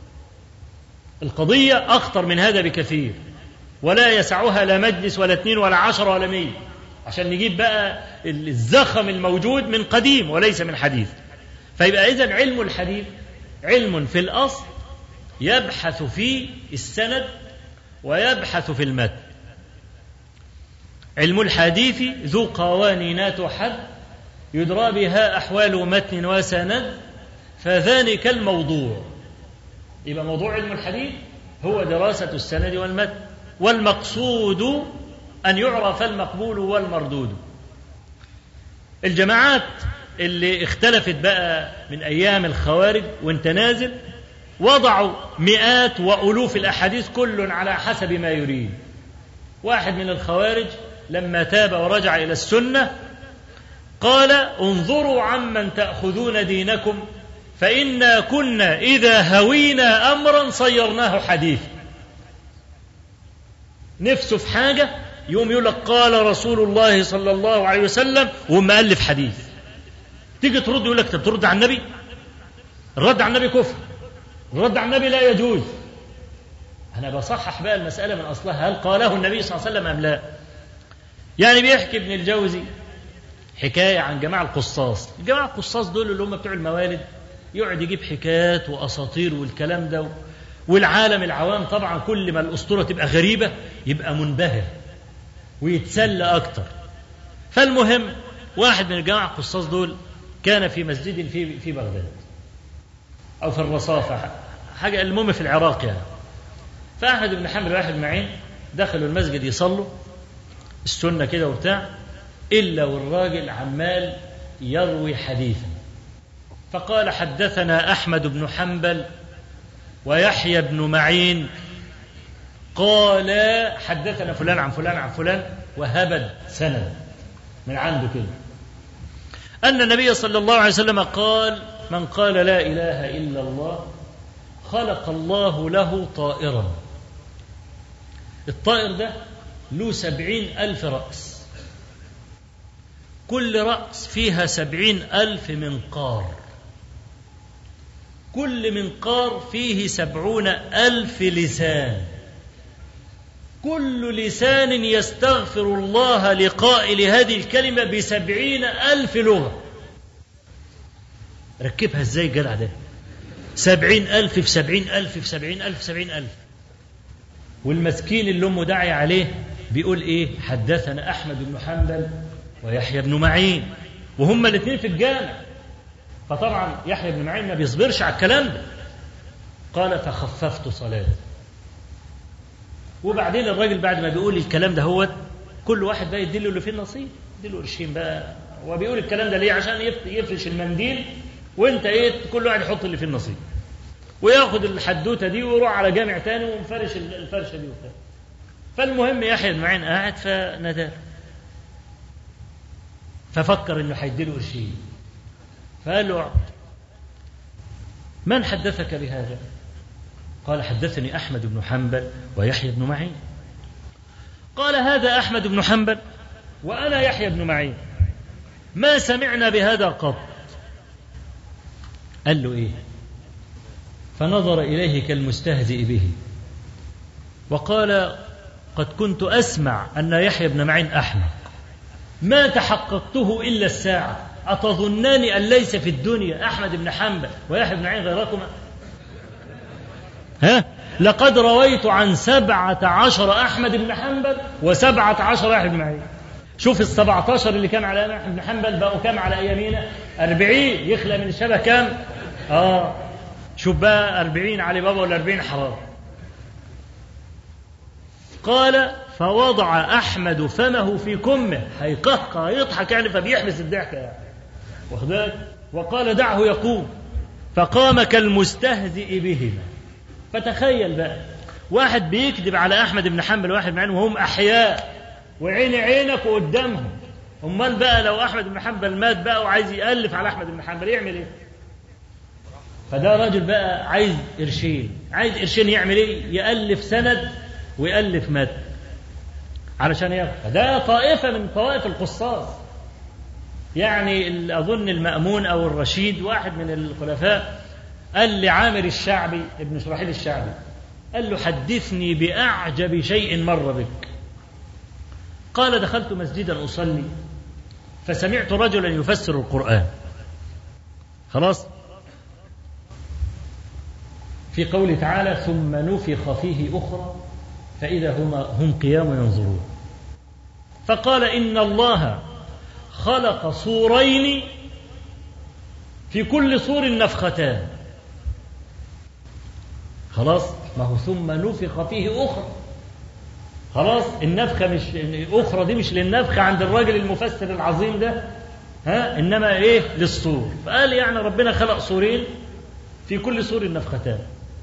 القضية أخطر من هذا بكثير، ولا يسعها لا مجلس ولا اثنين ولا عشر ولا مية عشان نجيب بقى الزخم الموجود من قديم وليس من حديث. فيبقى إذن علم الحديث علم في الأصل يبحث في السند ويبحث في المتن. علم الحديث ذو قوانينات وحد يدرى بها أحوال متن وسند، فذلك الموضوع. يبقى موضوع علم الحديث هو دراسة السند والمتن، والمقصود أن يعرف المقبول والمردود. الجماعات اللي اختلفت بقى من أيام الخوارج وانت نازل وضعوا مئات وألوف الأحاديث كل على حسب ما يريد. واحد من الخوارج لما تاب ورجع إلى السنة قال: انظروا عمن تأخذون دينكم فإنا كنا إذا هوينا أمرا صيرناه حديث. نفسه في حاجة يوم يقول لك قال رسول الله صلى الله عليه وسلم وهم ألف حديث. تيجي ترد يقول لك طب ترد على النبي؟ الرد على النبي كفر، الرد على النبي لا يجوز. أنا بصحح بقى المسألة من أصلها، هل قاله النبي صلى الله عليه وسلم أم لا؟ يعني بيحكي ابن الجوزي حكاية عن جماعة القصاص. الجماعة القصاص دول اللي هم بتوع الموالد، يقعد يجيب حكايات وأساطير والكلام ده، والعالم العوام طبعا كل ما الأسطورة تبقى غريبة يبقى منبهر ويتسلى أكتر. فالمهم واحد من الجماعة القصاص دول كان في مسجد في في بغداد أو في الرصافة، حاجة المهم في العراق يعني. فأحمد بن حنبل واحد معين دخلوا المسجد يصلوا السنة كده وبتاع، إلا والراجل عمال يروي حديثا، فقال حدثنا أحمد بن حنبل ويحيى بن معين قال حدثنا فلان عن فلان عن فلان، وهبد سند من عنده كده أن النبي صلى الله عليه وسلم قال من قال لا إله إلا الله خلق الله له طائرا، الطائر ده له سبعين ألف رأس، كل رأس فيها سبعين ألف منقار، كل منقار فيه سبعون ألف لسان، كل لسان يستغفر الله لقائل هذه الكلمة بسبعين ألف لغة. ركبها ازاي الجدع ده؟ سبعين ألف في سبعين ألف في سبعين ألف في سبعين ألف. والمسكين اللي أمه داعي عليه بيقول إيه؟ حدثنا أحمد بن حنبل ويحيى بن معين، وهم الاثنين في الجامع. فطبعا يحيى بن معين ما بيصبرش على الكلام ده، قال فخففت صلاتي. وبعدين الراجل بعد ما بيقول الكلام ده هو كل واحد بقى يديله اللي فيه النصيب، يديله قرشين بقى. وبيقول الكلام ده ليه؟ عشان يفرش المنديل وانت ايه كل واحد يحط اللي فيه النصيب، وياخد الحدوته دي ويروح على جامع تاني ومفرش الفرشه دي وبتاع. فالمهم يحيى بن معين قاعد فناداه، ففكر انه هيديله قرشين، فقال له من حدثك بهذا؟ قال حدثني أحمد بن حنبل ويحيى بن معين. قال هذا أحمد بن حنبل وأنا يحيى بن معين، ما سمعنا بهذا قط. قال له إيه؟ فنظر إليه كالمستهزئ به وقال قد كنت أسمع أن يحيى بن معين أحمق، ما تحققته إلا الساعة، أتظنان أن ليس في الدنيا أحمد بن حنبل ويحيى بن معين غيركما؟ ها؟ لقد رويت عن سبعة عشر أحمد بن حنبل وسبعة عشر يحيى بن معين. شوف السبعة عشر اللي كان على أحمد بن حنبل بقوا كام على أيامينا؟ أربعين، يخلق من الشبه كام؟ آه شوف بقى أربعين علي بابا ولا أربعين حرام. قال فوضع أحمد فمه في كمه، هيقهقه هيضحك يعني، فبيحبس الضحكة يعني واخدك. وقال دعه يقوم، فقام كالمستهزئ بهما. فتخيل بقى واحد بيكذب على أحمد بن حنبل واحد معين وهم أحياء وعين عينك وقدامهم، امال بقى لو أحمد بن حنبل مات بقى وعايز يألف على أحمد بن حنبل يعمل إيه؟ فده راجل بقى عايز قرشين، عايز قرشين يعمل إيه؟ يألف سند ويألف مد علشان ياخد. فده طائفة من طوائف القصاص يعني. أظن المأمون أو الرشيد واحد من الخلفاء قال لعامر الشعبي ابن شرحيل الشعبي، قال له حدثني بأعجب شيء مر بك. قال دخلت مسجدا أصلي فسمعت رجلا يفسر القرآن، خلاص، في قوله تعالى ثم نفخ فيه أخرى فإذا هم, هم قيام ينظرون. فقال إن الله خلق صورين في كل صور نفختان. خلاص، ما هو ثم نفخ فيه أخرى، خلاص النفخة مش الأخرى دي مش للنفخة عند الراجل المفسر العظيم ده، ها، إنما إيه للصور. فقال يعني ربنا خلق صورين في كل صور نفختان.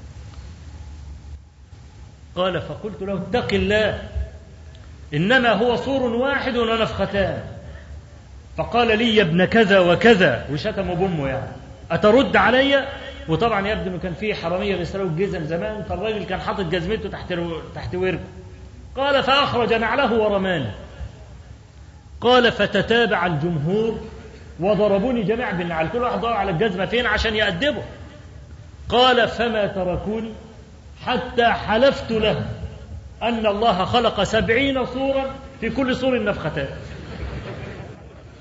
قال فقلت له اتق الله إنما هو صور واحد ونفختان. فقال لي يا ابن كذا وكذا، وشتمه بأمه يعني، أترد علي؟ وطبعا يبدو انه كان فيه حراميه بيسرقوا الجزم زمان، فالراجل كان حاطط جزمته تحت تحت وركه. قال فأخرج نعله ورماني. قال فتتابع الجمهور وضربوني جميعا بالنعل، كل واحد ضاع على الجزمه فين عشان يأدبه. قال فما تركوني حتى حلفت له أن الله خلق سبعين صورا في كل صور نفختان.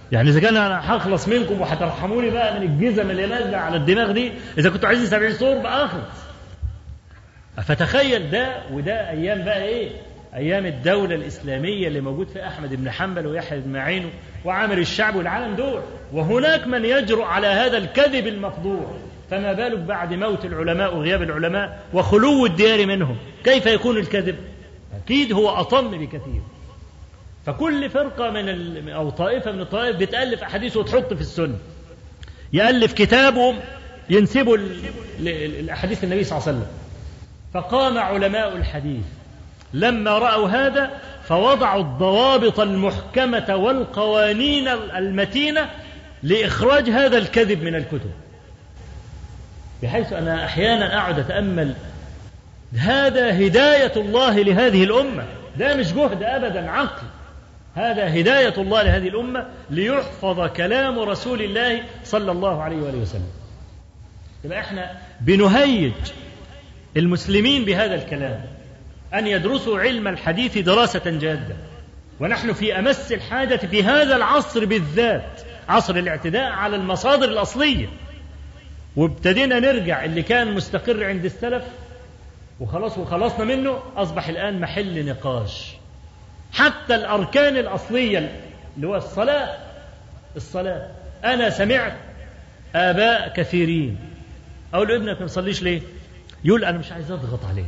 يعني إذا كان أنا هخلص منكم وهترحموني بقى من الجزم اللي نازلة على الدماغ دي، إذا كنتوا عايزين سبعين صور بقى أخلص. فتخيل ده، وده أيام بقى إيه؟ أيام الدولة الإسلامية اللي موجود في أحمد بن حنبل ويحيى بن معين وعامر الشعب والعالم دول، وهناك من يجرؤ على هذا الكذب المفضوح، فما بالك بعد موت العلماء وغياب العلماء وخلو الديار منهم، كيف يكون الكذب؟ أكيد هو أطم بكثير. فكل فرقة من ال... أو طائفة من الطائف بتألف أحاديث وتحط في السنة، يألف كتابهم ينسبوا ال... الأحاديث النبي صلى الله عليه وسلم. فقام علماء الحديث لما رأوا هذا فوضعوا الضوابط المحكمة والقوانين المتينة لإخراج هذا الكذب من الكتب، بحيث أنا أحيانا أقعد أتأمل هذا هداية الله لهذه الأمة، ده مش جهد أبدا عقل، هذا هداية الله لهذه الأمة ليحفظ كلام رسول الله صلى الله عليه وآله وسلم. يبقى احنا بنهيج المسلمين بهذا الكلام أن يدرسوا علم الحديث دراسة جادة، ونحن في أمس الحاجة في هذا العصر بالذات، عصر الاعتداء على المصادر الأصلية، وابتدينا نرجع اللي كان مستقر عند السلف وخلاص وخلصنا منه أصبح الآن محل نقاش. حتى الأركان الأصلية اللي هو الصلاة الصلاة أنا سمعت آباء كثيرين أقول ابنك ما يصليش ليه؟ يقول أنا مش عايز أضغط عليه،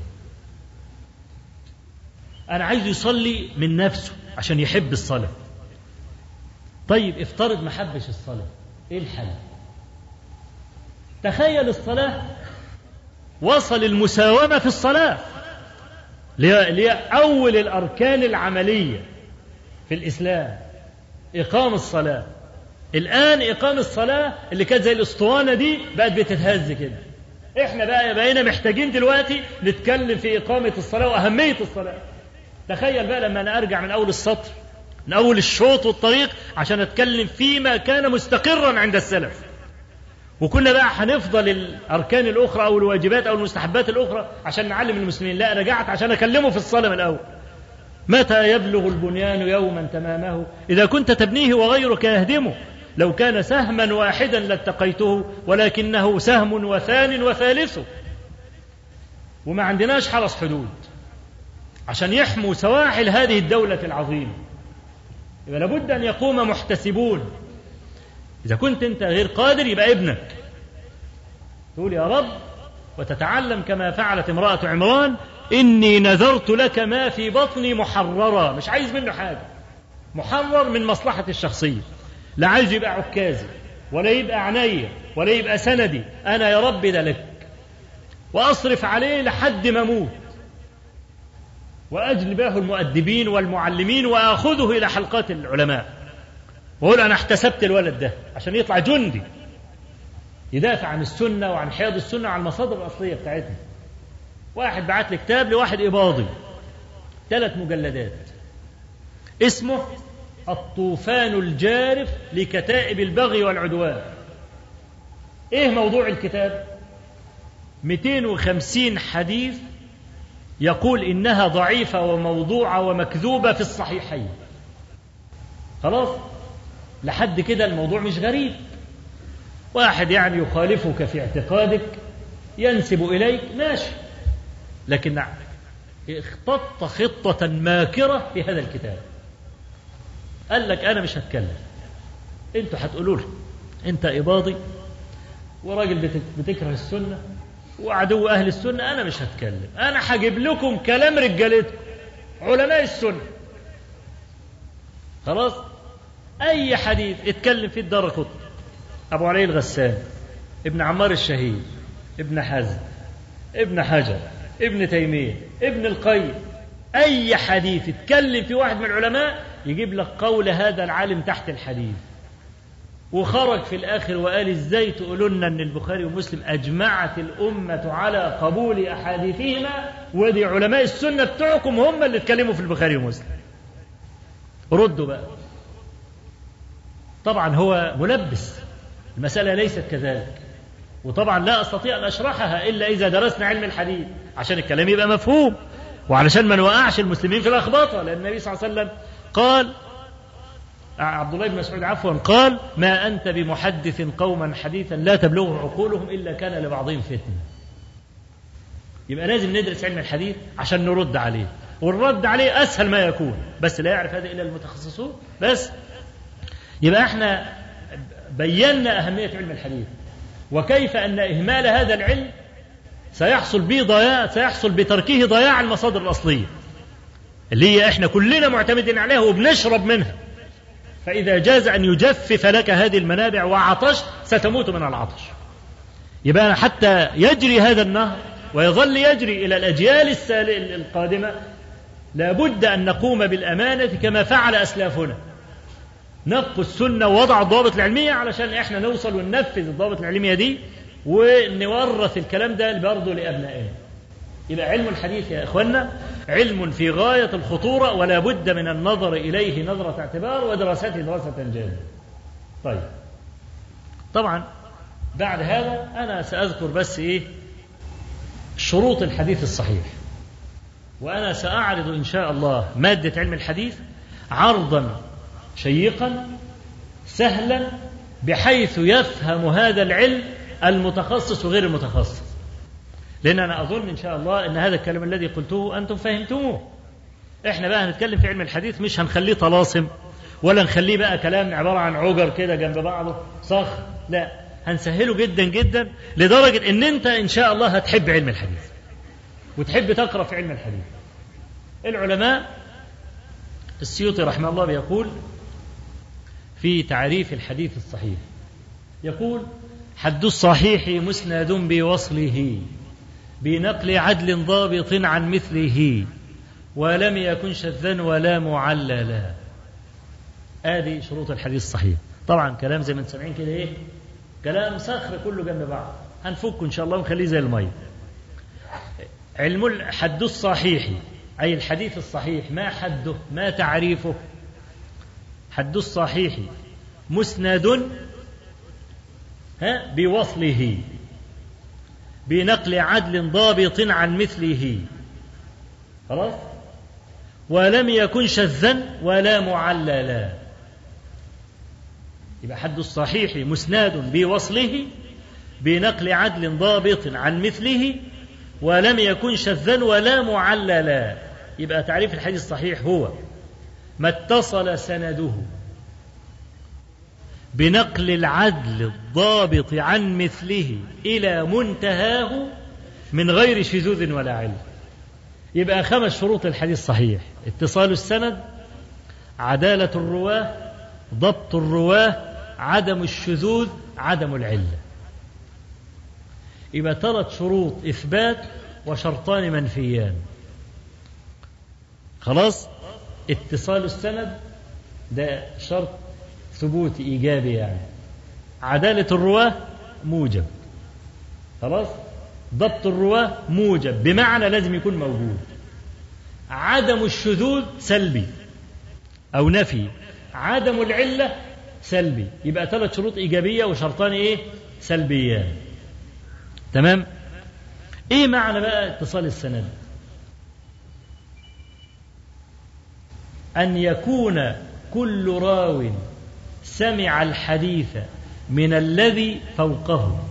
أنا عايز يصلي من نفسه عشان يحب الصلاة. طيب افترض ما حبش الصلاة، إيه الحل؟ تخيل الصلاة وصل المساومة في الصلاة اللي هي أول الأركان العملية في الإسلام، إقام الصلاة. الآن إقام الصلاة اللي كانت زي الأسطوانة دي بقت بتتهز كده. إحنا بقى بقينا محتاجين دلوقتي نتكلم في إقامة الصلاة وأهمية الصلاة. تخيل بقى لما أنا أرجع من أول السطر من أول الشوط والطريق عشان أتكلم فيما كان مستقرا عند السلف، وكنا بقى هنفضل الأركان الأخرى أو الواجبات أو المستحبات الأخرى عشان نعلم المسلمين. لا، رجعت عشان أكلمه في الصلاة من الأول. متى يبلغ البنيان يوما تمامه إذا كنت تبنيه وغيرك يهدمه، لو كان سهما واحدا لاتقيته ولكنه سهم وثان وثالث. وما عندناش حرس حدود عشان يحموا سواحل هذه الدولة العظيمة. يبقى لابد أن يقوم محتسبون. إذا كنت أنت غير قادر يبقى ابنك تقول يا رب، وتتعلم كما فعلت امرأة عمران إني نذرت لك ما في بطني محررا، مش عايز منه حاجة، محرر من مصلحة الشخصية، لا عايز يبقى عكازي ولا يبقى عناية ولا يبقى سندي، أنا يا رب ده لك، وأصرف عليه لحد ما أموت، وأجلبه المؤدبين والمعلمين وأخذه إلى حلقات العلماء وأقول أنا احتسبت الولد ده عشان يطلع جندي يدافع عن السنة وعن حياض السنة وعن المصادر الأصلية بتاعتنا. واحد بعت لي كتاب لواحد إباضي ثلاث مجلدات اسمه الطوفان الجارف لكتائب البغي والعدوان. إيه موضوع الكتاب؟ مئتين وخمسين حديث يقول إنها ضعيفة وموضوعة ومكذوبة في الصحيحين. خلاص لحد كده الموضوع مش غريب. واحد يعني يخالفك في اعتقادك ينسب إليك ماشي، لكن اختط خطة ماكرة في هذا الكتاب. قال لك أنا مش هتكلم، انتوا هتقولوا له انت إباضي وراجل بتكره السنة وعدو أهل السنة، أنا مش هتكلم، أنا هجيب لكم كلام رجالتكم علماء السنة. خلاص أي حديث اتكلم فيه الدارقطني، أبو علي الغسان، ابن عمار الشهيد، ابن حزم، ابن حجر، ابن تيمية، ابن القيم، أي حديث اتكلم في واحد من العلماء يجيب لك قول هذا العالم تحت الحديث. وخرج في الآخر وقال ازاي تقولون أن البخاري ومسلم أجمعت الأمة على قبول أحاديثهما ودي علماء السنة بتوعكم هم اللي اتكلموا في البخاري ومسلم. ردوا بقى. طبعا هو ملبس، المسألة ليست كذلك، وطبعا لا أستطيع أن أشرحها إلا إذا درسنا علم الحديث عشان الكلام يبقى مفهوم، وعلشان ما نوقعش المسلمين في الأخباطة. لأن النبي صلى الله عليه وسلم قال عبد الله بن مسعود عفوا قال ما أنت بمحدث قوما حديثا لا تبلغه عقولهم إلا كان لبعضهم فتنة. يبقى لازم ندرس علم الحديث عشان نرد عليه، والرد عليه أسهل ما يكون، بس لا يعرف هذا إلا المتخصصون بس. يبقى احنا بينا أهمية علم الحديث وكيف أن إهمال هذا العلم سيحصل به ضياع، سيحصل بتركه ضياع المصادر الأصلية اللي هي احنا كلنا معتمدين عليها وبنشرب منها. فإذا جاز أن يجفف لك هذه المنابع وعطشت ستموت من العطش. يبقى حتى يجري هذا النهر ويظل يجري إلى الأجيال القادمة لابد أن نقوم بالأمانة كما فعل أسلافنا، نقوا السنة ووضعوا الضوابط العلمية علشان احنا نوصل وننفذ الضوابط العلمية دي ونورث الكلام ده برضه لأبنائنا. يبقى علم الحديث يا إخوانا علم في غاية الخطورة ولا بد من النظر إليه نظرة اعتبار ودراسته دراسة جادة. طيب طبعا بعد هذا أنا سأذكر بس إيه شروط الحديث الصحيح، وأنا سأعرض إن شاء الله مادة علم الحديث عرضا شيقا سهلا بحيث يفهم هذا العلم المتخصص وغير المتخصص، لأن أنا أظن إن شاء الله أن هذا الكلام الذي قلته أنتم فهمتموه. إحنا بقى هنتكلم في علم الحديث مش هنخليه طلاسم ولا نخليه بقى كلام عبارة عن عجر كده جنب بعضه صخ، لا هنسهله جدا جدا لدرجة أن أنت إن شاء الله هتحب علم الحديث وتحب تقرأ في علم الحديث. العلماء السيوطي رحمه الله بيقول في تعريف الحديث الصحيح، يقول حد الصحيح مسند بوصله بنقل عدل ضابط عن مثله ولم يكن شذا ولا معللا. آدي شروط الحديث الصحيح. طبعا كلام زي ما انتم سامعين كده ايه كلام صخر كله جنب بعض، هنفكه ان شاء الله ونخليه زي الميه. علم الحد الصحيح أي الحديث الصحيح، ما حده ما تعريفه؟ حد الصحيح مسند ها بوصله بنقل عدل ضابط عن مثله، خلاص، ولم يكن شذا ولا معللا. يبقى حد الصحيح مسند بوصله بنقل عدل ضابط عن مثله ولم يكن شذا ولا معللا. يبقى تعريف الحديث الصحيح هو ما اتصل سنده بنقل العدل الضابط عن مثله إلى منتهاه من غير شذوذ ولا علة. يبقى خمس شروط الحديث الصحيح: اتصال السند، عدالة الرواه، ضبط الرواه، عدم الشذوذ، عدم العلة. يبقى ثلاث شروط إثبات وشرطان منفيان. خلاص، اتصال السند ده شرط ثبوتي إيجابي يعني، عدالة الرواه موجب، خلاص، ضبط الرواه موجب بمعنى لازم يكون موجود، عدم الشذوذ سلبي أو نفي، عدم العلة سلبي. يبقى ثلاث شروط إيجابية وشرطان إيه سلبيان. تمام. إيه معنى بقى اتصال السند؟ أن يكون كل راو سمع الحديث من الذي فوقه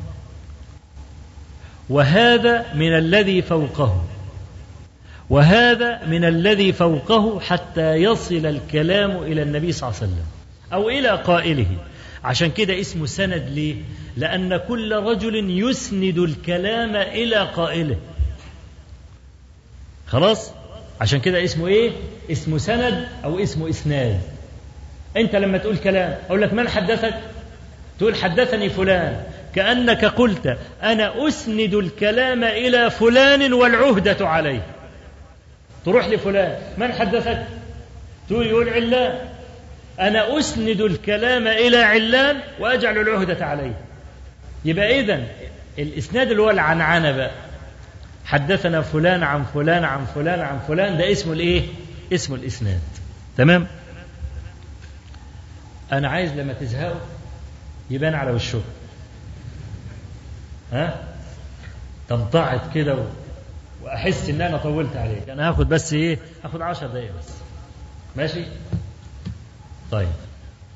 وهذا من الذي فوقه وهذا من الذي فوقه حتى يصل الكلام إلى النبي صلى الله عليه وسلم أو إلى قائله. عشان كده اسمه سند. ليه؟ لأن كل رجل يسند الكلام إلى قائله. خلاص، عشان كده اسمه إيه؟ اسمه سند أو اسمه إسناد. أنت لما تقول كلام أقول لك من حدثك؟ تقول حدثني فلان، كأنك قلت أنا أسند الكلام إلى فلان والعهدة عليه. تروح لفلان، من حدثك؟ تقول يقول علان، أنا أسند الكلام إلى علان وأجعل العهدة عليه. يبقى إذن الإسناد اللي هو العنعنة بقى، حدثنا فلان عن فلان عن فلان عن فلان، ده اسمه الإيه؟ اسمه الإسناد. تمام؟ أنا عايز لما تزهقوا يبان على وشكم، ها؟ تمتعض كده و... وأحس إن أنا طولت عليك. أنا هاخد بس إيه؟ هاخد عشر دقايق بس. ماشي؟ طيب،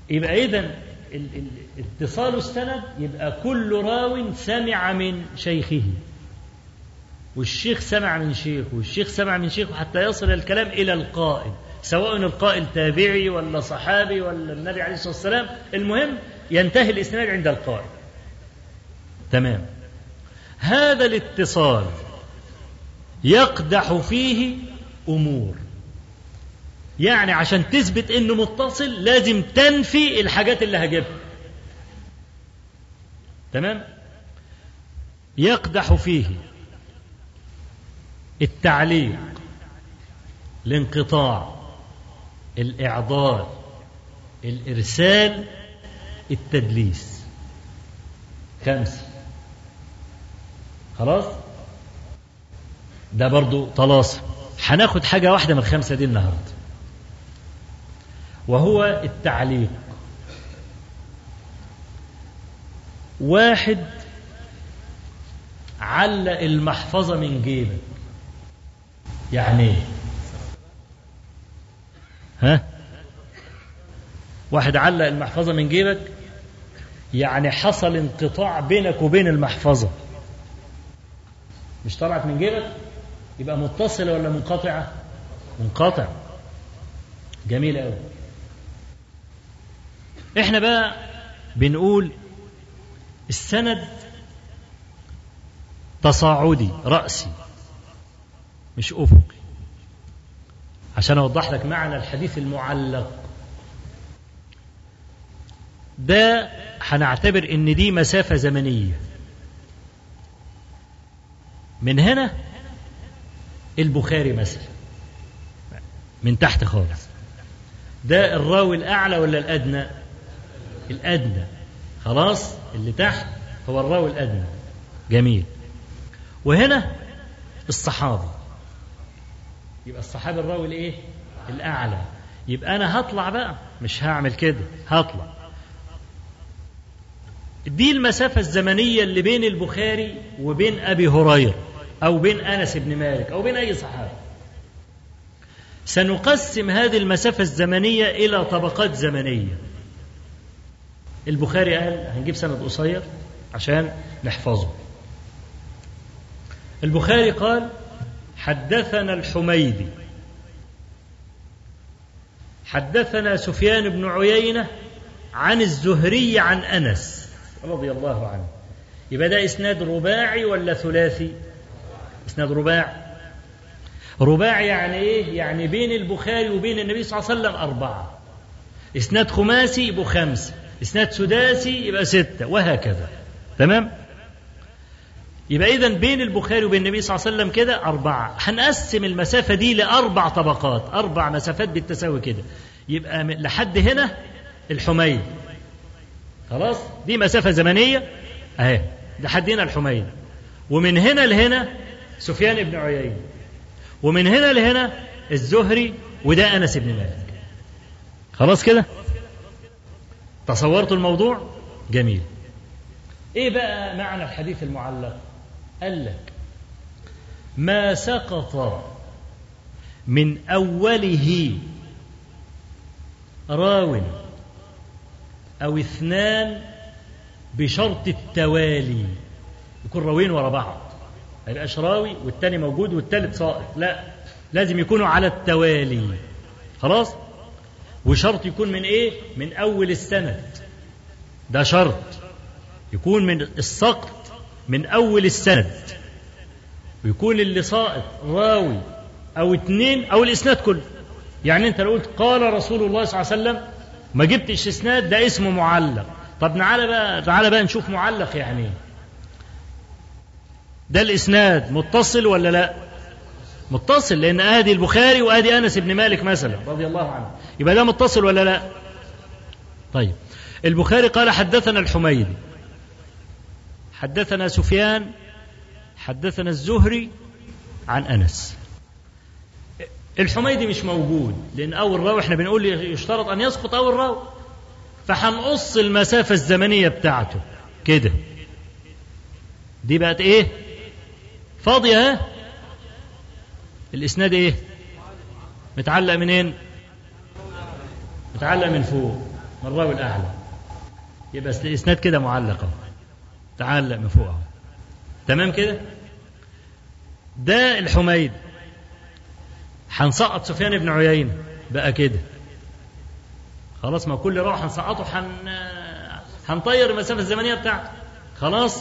يبقى إذن اتصال السند يبقى كل راو سمع من شيخه، والشيخ سمع من شيخه، والشيخ سمع من شيخه، حتى يصل الكلام إلى القائل، سواء القائل تابعي ولا صحابي ولا النبي عليه الصلاة والسلام، المهم ينتهي الإسناد عند القائل. تمام. هذا الاتصال يقدح فيه أمور، يعني عشان تثبت إنه متصل لازم تنفي الحاجات اللي هجيبها. تمام. يقدح فيه التعليق، الانقطاع، الإعضال، الإرسال، التدليس. خمسة. خلاص؟ ده برضو طلاسم. هناخد حاجة واحدة من الخمسة دي النهاردة، وهو التعليق. واحد علق المحفظة من جيبك، يعني ايه؟ ها؟ واحد علق المحفظة من جيبك يعني حصل انقطاع بينك وبين المحفظة، مش طلعت من جيبك، يبقى متصلة ولا منقطعة؟ منقطع. جميل قوي. احنا بقى بنقول السند تصاعدي رأسي مش أفقي، عشان أوضح لك معنى الحديث المعلق ده. هنعتبر إن دي مسافة زمنية، من هنا البخاري مثلا من تحت خالص، ده الراوي الأعلى ولا الأدنى؟ الأدنى. خلاص، اللي تحت هو الراوي الأدنى. جميل. وهنا الصحابي، يبقى الصحابي الراوي الايه؟ الأعلى. يبقى أنا هطلع بقى، مش هعمل كده، هطلع. دي المسافة الزمنية اللي بين البخاري وبين أبي هريرة أو بين أنس بن مالك أو بين أي صحابي. سنقسم هذه المسافة الزمنية إلى طبقات زمنية. البخاري قال هنجيب سند قصير عشان نحفظه. البخاري قال حدثنا الحميدي حدثنا سفيان بن عيينة عن الزهري عن أنس رضي الله عنه. يبقى ده إسناد رباعي ولا ثلاثي؟ إسناد رباعي. رباعي يعني إيه؟ يعني بين البخاري وبين النبي صلى الله عليه وسلم أربعة. إسناد خماسي يبقى خمسة، إسناد سداسي يبقى ستة، وهكذا. تمام؟ يبقى إذن بين البخاري وبين النبي صلى الله عليه وسلم كده أربعة. هنقسم المسافة دي لأربع طبقات، أربع مسافات بالتساوي كده. يبقى لحد هنا الحميد، خلاص، دي مسافة زمنية أهي، لحد هنا الحميد. ومن هنا لهنا سفيان بن عيينة، ومن هنا لهنا الزهري، وده أنس بن مالك. خلاص كده؟ تصورتوا الموضوع؟ جميل. إيه بقى معنى الحديث المعلق؟ قال لك ما سقط من أوله راو أو اثنان بشرط التوالي، يكون راوين ورا بعض، ما يبقاش راوي والتاني موجود والتالت ساقط، لا، لازم يكونوا على التوالي. خلاص؟ وشرط يكون من إيه؟ من أول السند، ده شرط يكون من السقط من أول السند، ويكون اللي ساقط راوي أو اتنين أو الإسناد كله. يعني أنت لو قلت قال رسول الله صلى الله عليه وسلم ما جبتش إسناد، ده اسمه معلق. طب تعالى بقى تعالى بقى نشوف معلق يعني إيه. ده الإسناد متصل ولا لا؟ متصل، لأن آدي البخاري وآدي أنس بن مالك مثلا رضي الله عنه، يبقى ده متصل ولا لا؟ طيب، البخاري قال حدثنا الحميدي حدثنا سفيان حدثنا الزهري عن أنس. الحميدي مش موجود، لأن أول راوي احنا بنقول يشترط أن يسقط أول راوي، فهنقص المسافة الزمنية بتاعته كده. دي بقت إيه؟ فاضية. ها؟ الإسناد إيه؟ متعلق منين؟ متعلق من فوق، من الراوي الأعلى، يبقى الإسناد كده معلق، تعلق من فوقه. تمام كده؟ ده الحميد، هنسقط سفيان بن عيينة بقى كده خلاص، ما كل راوي هنسقطه، حن... هنطير المسافة الزمنية بتاعته خلاص.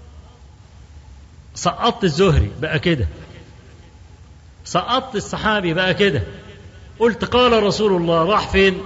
سقطت الزهري بقى كده، سقطت الصحابي بقى كده، قلت قال رسول الله، راح فين؟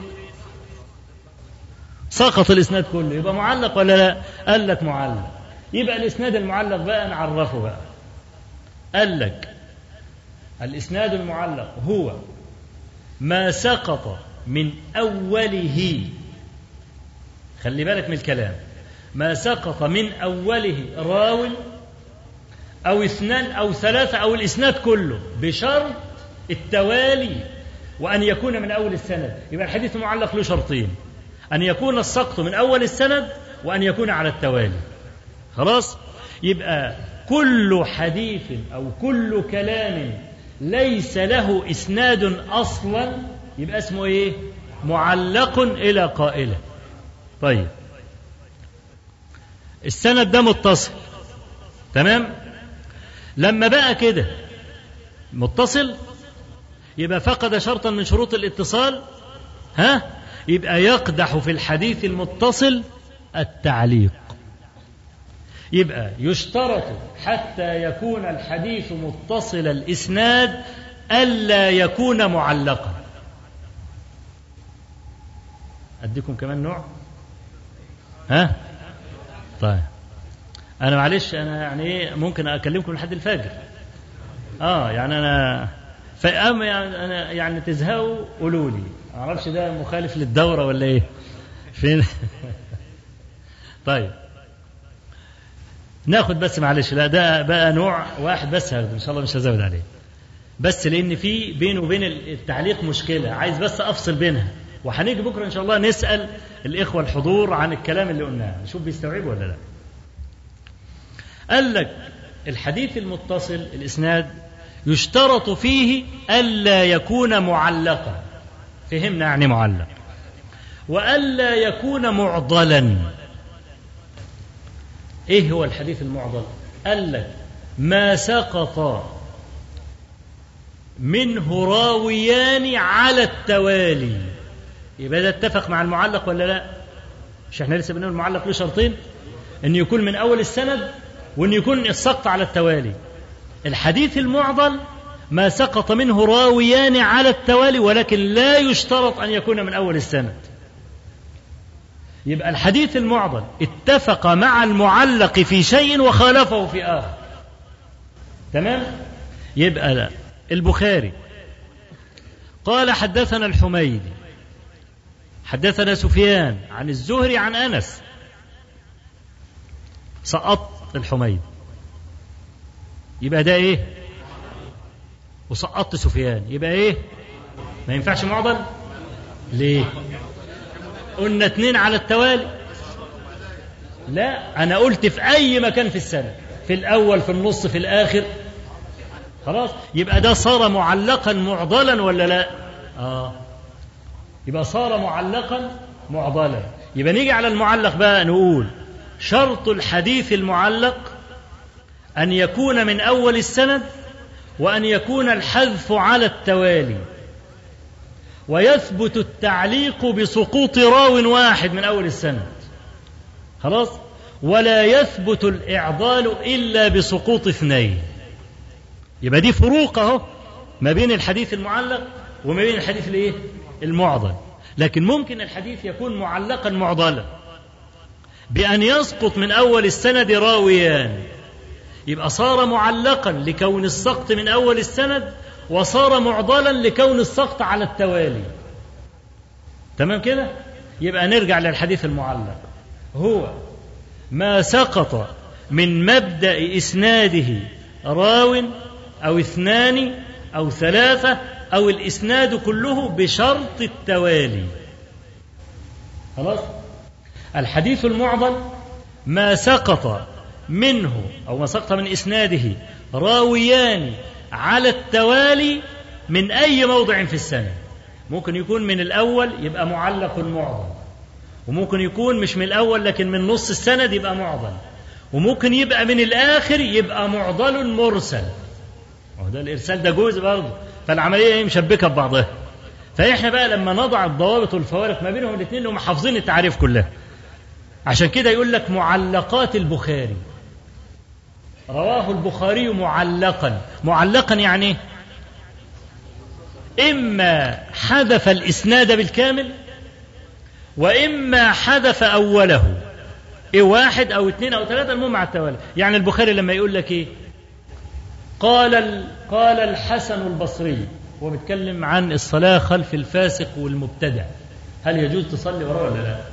سقط الإسناد كله، يبقى معلق ولا لا؟ قال لك معلق. يبقى الإسناد المعلق بقى نعرفه بقى. قال لك الإسناد المعلق هو ما سقط من أوله، خلي بالك من الكلام، ما سقط من أوله راو أو اثنان أو ثلاثة أو الإسناد كله بشرط التوالي، وأن يكون من أول السند. يبقى الحديث المعلق له شرطين: أن يكون السقط من أول السند، وأن يكون على التوالي. خلاص؟ يبقى كل حديث أو كل كلام ليس له إسناد أصلا يبقى اسمه إيه؟ معلق إلى قائله. طيب، السند ده متصل، تمام؟ لما بقى كده متصل يبقى فقد شرطا من شروط الاتصال، ها؟ يبقى يقدح في الحديث المتصل التعليق. يبقى يشترط حتى يكون الحديث متصل الإسناد ألا يكون معلقا. أديكم كمان نوع، ها؟ طيب، أنا معلش أنا يعني إيه ممكن أكلمكم لحد الفجر، آه يعني أنا فأم يعني أنا يعني تزهقوا قولوا لي، ما أعرفش ده مخالف للدورة ولا إيه؟ فين؟ طيب، ناخد بس معلش، لا ده بقى نوع واحد بس هاخده إن شاء الله، مش هزود عليه، بس لأن في بينه وبين التعليق مشكلة، عايز بس أفصل بينها، وهنيجي بكرة إن شاء الله نسأل الإخوة الحضور عن الكلام اللي قلناه، نشوف بيستوعبوا ولا لا. قال لك الحديث المتصل الإسناد يشترط فيه ألا يكون معلقا، فهمنا يعني معلق، وألا يكون معضلا. إيه هو الحديث المعضل؟ قال لك ما سقط منه راويان على التوالي. يبقى ده اتفق مع المعلق ولا لا؟ مش احنا لسه بنقول المعلق له شرطين، ان يكون من اول السند وان يكون السقط على التوالي. الحديث المعضل ما سقط منه راويان على التوالي ولكن لا يشترط ان يكون من اول السند. يبقى الحديث المعضل اتفق مع المعلق في شيء وخالفه في آخر، تمام؟ يبقى لا. البخاري قال حدثنا الحميدي حدثنا سفيان عن الزهري عن أنس، سقط الحميدي، يبقى ده ايه؟ وسقطت سفيان، يبقى ايه؟ ما ينفعش معضل. ليه؟ قلنا اتنين على التوالي. لا، انا قلت في اي مكان في السنة، في الاول في النص في الاخر، خلاص. يبقى ده صار معلقا معضلا ولا لا؟ اه، يبقى صار معلقا معضلا. يبقى نيجي على المعلق بقى نقول شرط الحديث المعلق أن يكون من أول السند، وأن يكون الحذف على التوالي، ويثبت التعليق بسقوط راو واحد من أول السند، خلاص، ولا يثبت الإعضال إلا بسقوط اثنين. يبقى دي فروق اهو ما بين الحديث المعلق وما بين الحديث الايه؟ المعضل. لكن ممكن الحديث يكون معلقا معضلا بأن يسقط من أول السند راويان، يبقى صار معلقا لكون السقط من أول السند، وصار معضلا لكون السقط على التوالي. تمام كده؟ يبقى نرجع للحديث المعلق، هو ما سقط من مبدأ إسناده راو أو اثنان أو ثلاثة أو الإسناد كله بشرط التوالي. خلاص؟ الحديث المعضل ما سقط منه أو ما سقط من إسناده راويان على التوالي من أي موضع في السنة، ممكن يكون من الأول يبقى معلق معضل، وممكن يكون مش من الأول لكن من نص السند يبقى معضل، وممكن يبقى من الآخر يبقى معضل مرسل. وده الإرسال ده جزء برضه، فالعملية مشبكة ببعضها. فإحنا بقى لما نضع الضوابط والفوارق ما بينهم الاثنين اللي هم حافظين التعريف كلها. عشان كده يقول لك معلقات البخاري، رواه البخاري معلقا. معلقا يعني إما حذف الإسناد بالكامل وإما حذف أوله، إيه واحد أو اثنين أو ثلاثة، المهم على التوالي. يعني البخاري لما يقول لك إيه قال قال الحسن البصري، هو بيتكلم عن الصلاة خلف الفاسق والمبتدع، هل يجوز تصلي وراه ولا لا؟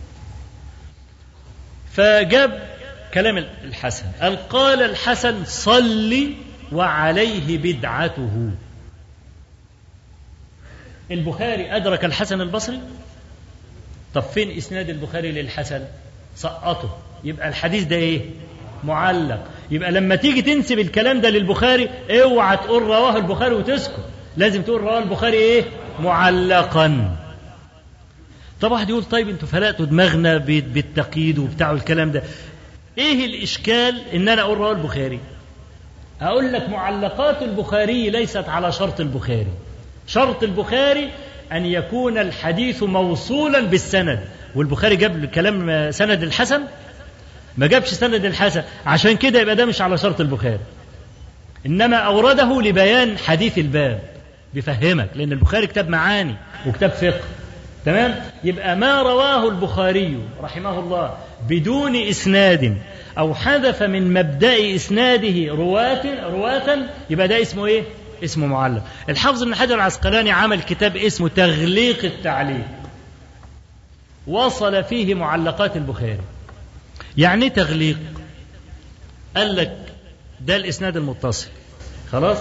فجاب كلام الحسن، قال قال الحسن صلي وعليه بدعته. البخاري أدرك الحسن البصري؟ طب فين إسناد البخاري للحسن؟ سقطه، يبقى الحديث ده إيه؟ معلق. يبقى لما تيجي تنسب الكلام ده للبخاري اوعى تقول رواه البخاري وتسكت، لازم تقول رواه البخاري إيه؟ معلقا. طب واحد يقول طيب انتوا فلقتوا دماغنا بالتقييد وبتاعوا الكلام ده، ايه الاشكال ان انا اقول رواه البخاري؟ اقول لك معلقات البخاري ليست على شرط البخاري. شرط البخاري ان يكون الحديث موصولا بالسند، والبخاري جاب كلام سند الحسن؟ ما جابش سند الحسن، عشان كده يبقى ده مش على شرط البخاري، انما اورده لبيان حديث الباب، بيفهمك، لان البخاري كتاب معاني وكتاب فقه. تمام؟ يبقى ما رواه البخاري رحمه الله بدون إسناد أو حذف من مبدأ إسناده رواة رواة يبقى ده اسمه إيه؟ اسمه معلق. الحافظ ابن حجر العسقلاني عمل كتاب اسمه تغليق التعليق، وصل فيه معلقات البخاري. يعني تغليق؟ قال لك ده الإسناد المتصل، خلاص؟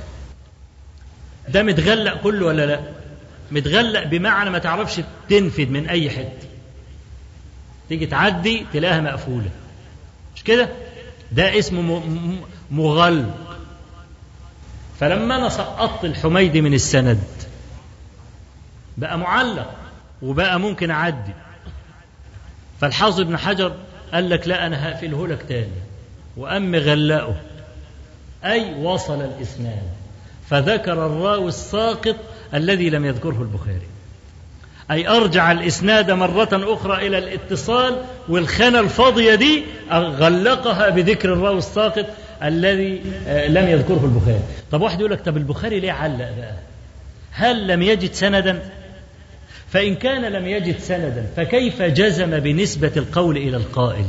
ده متغلق كله ولا لا؟ متغلق بمعنى ما تعرفش تنفذ من أي حتة، تيجي تعدي تلاقيها مقفولة، مش كده؟ ده اسمه مغلق. فلما أنا سقطت الحميدي من السند بقى معلق وبقى ممكن أعدي، فالحافظ ابن حجر قال لك لا أنا هقفله لك تاني، وأم غلقه، أي وصل الإسناد، فذكر الراوي الساقط الذي لم يذكره البخاري، أي أرجع الإسناد مرة أخرى إلى الاتصال، والخانة الفاضية دي غلقها بذكر الراوي الساقط الذي لم يذكره البخاري. طب واحد يقول لك طب البخاري ليه علق بقى؟ هل لم يجد سندا؟ فإن كان لم يجد سندا فكيف جزم بنسبة القول إلى القائل؟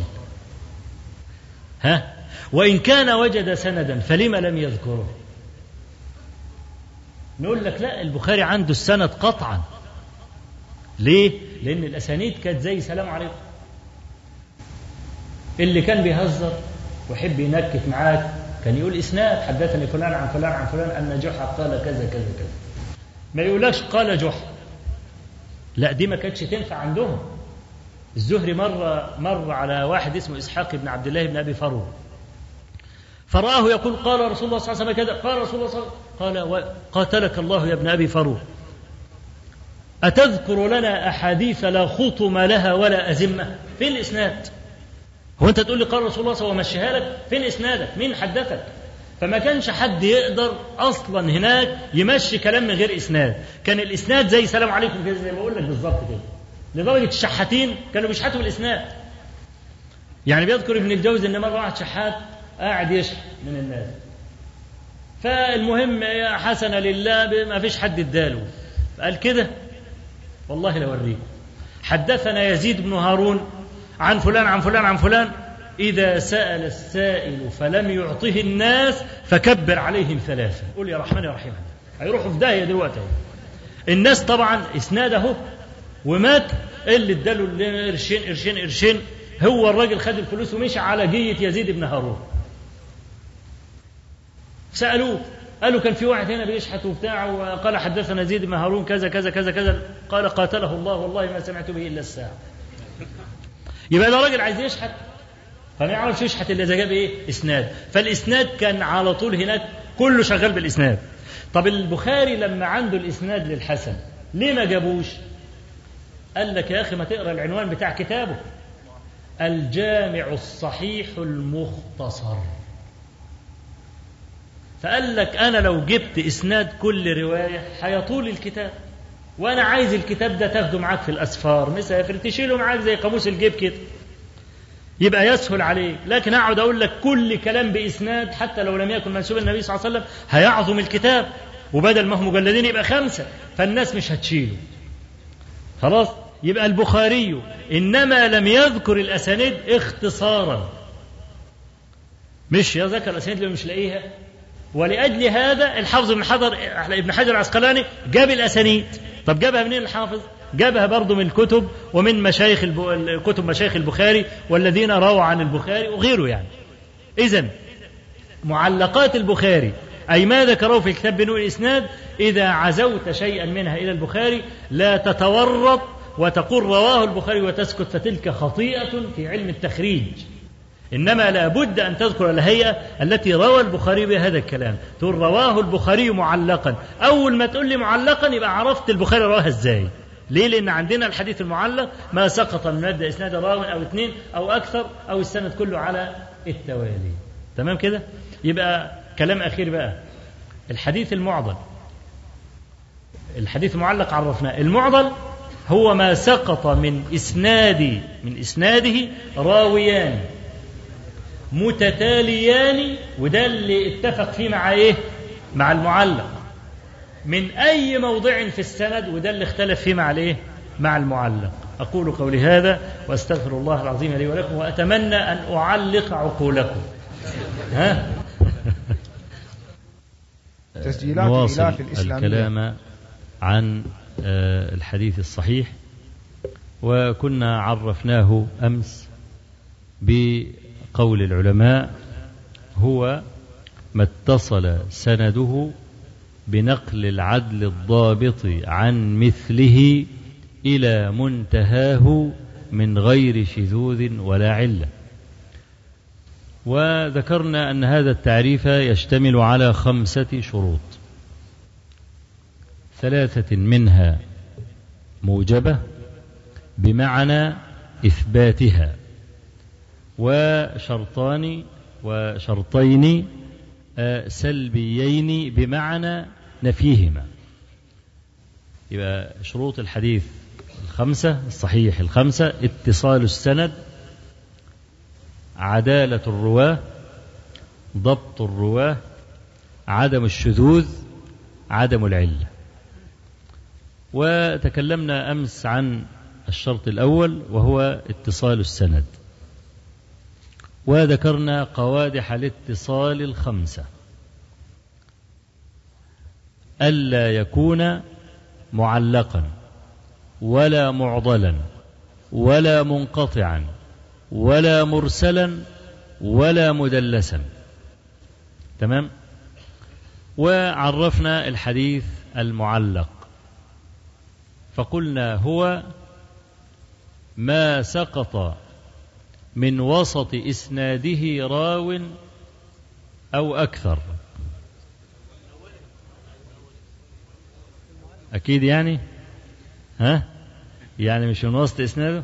ها؟ وإن كان وجد سندا فلما لم يذكره؟ نقول لك لا، البخاري عنده السند قطعا. ليه؟ لأن الأسانيد كانت زي سلام عليكم. اللي كان بيهزر ويحب ينكت معاك كان يقول إسناد حدثني فلان عن فلان عن فلان أن جحا قال كذا كذا كذا، ما يقولكش قال جحا. لا، دي ما كانتش تنفع عندهم. الزهري مرة مر على واحد اسمه إسحاق بن عبد الله بن أبي فروة، فرآه يقول قال رسول الله صلى الله عليه وسلم كذا، قال رسول الله صلى الله عليه وسلم، قال قاتلك الله يا ابن أبي فروة، أتذكر لنا أحاديث لا خطم لها ولا أزمة؟ فين الإسناد؟ هو أنت تقول لي قال رسول الله صلى الله عليه وسلم ومشيها لك؟ فين إسنادك؟ مين حدثك؟ فما كانش حد يقدر أصلا هناك يمشي كلام من غير إسناد، كان الإسناد زي سلام عليكم كده، زي ما بقول لك بالظبط كده، لدرجة الشحاتين كانوا بيشحتوا الإسناد. يعني بيذكر ابن الجوزي إن مرة واحد شحات قاعد يشحت من الناس، فالمهم يا حسن لله ما فيش حد اداله، قال كده والله لو أوريكم، حدثنا يزيد بن هارون عن فلان عن فلان عن فلان، إذا سأل السائل فلم يعطه الناس فكبر عليهم ثلاثة، قول يا رحمن يا رحيم، هيروحوا في داهية دلوقتي. الناس طبعا إسناده ومات، اللي اداله قرشين قرشين قرشين، هو الراجل خد الفلوس ومشي على جية يزيد بن هارون. سألوه قالوا كان في واحد هنا بيشحت وبتاع، وقال حدثنا يزيد بن هارون كذا كذا كذا كذا، قال قاتله الله والله ما سمعت به إلا الساعة. يبقى ده راجل عايز يشحت فما يعرفش يشحت إلا إذا جاب إيه؟ إسناد. فالإسناد كان على طول هناك كله شغال بالإسناد. طب البخاري لما عنده الإسناد للحسن ليه ما جابوش؟ قال لك يا أخي ما تقرأ العنوان بتاع كتابه، الجامع الصحيح المختصر. فقال لك أنا لو جبت إسناد كل رواية هيطول الكتاب، وأنا عايز الكتاب ده تاخده معاك في الأسفار مسافر تشيله معاك زي قاموس الجيب كده، يبقى يسهل عليه. لكن أقعد أقول لك كل كلام بإسناد حتى لو لم يكن منسوب النبي صلى الله عليه وسلم هيعظم الكتاب، وبدل ما هو مجلدين يبقى خمسة، فالناس مش هتشيله. خلاص، يبقى البخاري إنما لم يذكر الأسانيد اختصارا، مش يذكر الأسانيد اللي مش لاقيها. ولأجل هذا الحافظ ابن حجر ابن حجر العسقلاني جاب الأسانيد. طب جابها منين الحافظ؟ جابها برضه من الكتب ومن مشايخ الب... كتب مشايخ البخاري والذين رووا عن البخاري وغيره يعني. إذن معلقات البخاري أي ما ذكره في الكتاب بنوع الإسناد، إذا عزوت شيئا منها إلى البخاري لا تتورط وتقول رواه البخاري وتسكت، فتلك خطيئة في علم التخريج. إنما لا بد أن تذكر الهيئة التي روى البخاري بهذا الكلام، تقول رواه البخاري معلقا. أول ما تقول لي معلقا يبقى عرفت البخاري رواها إزاي. ليه؟ لأن عندنا الحديث المعلق ما سقط من مبدأ إسناد راو أو اثنين أو أكثر أو السند كله على التوالي. تمام كده؟ يبقى كلام أخير بقى، الحديث المعضل. الحديث المعلق عرفناه، المعضل هو ما سقط من إسناد من إسناده راويان متتاليان، وده اللي اتفق فيه مع إيه؟ مع المعلق، من أي موضع في السند، وده اللي اختلف فيه مع الإيه؟ مع المعلق. أقول قولي هذا وأستغفر الله العظيم لي ولكم، وأتمنى أن أعلق عقولكم. ها؟ تسجيلات نواصل الإله الإسلامية. الكلام عن الحديث الصحيح، وكنا عرفناه أمس بقول العلماء هو ما اتصل سنده بنقل العدل الضابط عن مثله إلى منتهاه من غير شذوذ ولا علة. وذكرنا أن هذا التعريف يشتمل على خمسة شروط، ثلاثة منها موجبة بمعنى إثباتها، وشرطان وشرطين سلبيين بمعنى نفيهما. يبقى شروط الحديث الخمسة الصحيح الخمسة: اتصال السند، عدالة الرواه، ضبط الرواه، عدم الشذوذ، عدم العلة. وتكلمنا أمس عن الشرط الأول وهو اتصال السند، وذكرنا قوادح الاتصال الخمسة: ألا يكون معلقا ولا معضلا ولا منقطعا ولا مرسلا ولا مدلسا. تمام. وعرفنا الحديث المعلق فقلنا هو ما سقط من وسط إسناده راو أو أكثر. أكيد يعني ها يعني مش من وسط إسناده.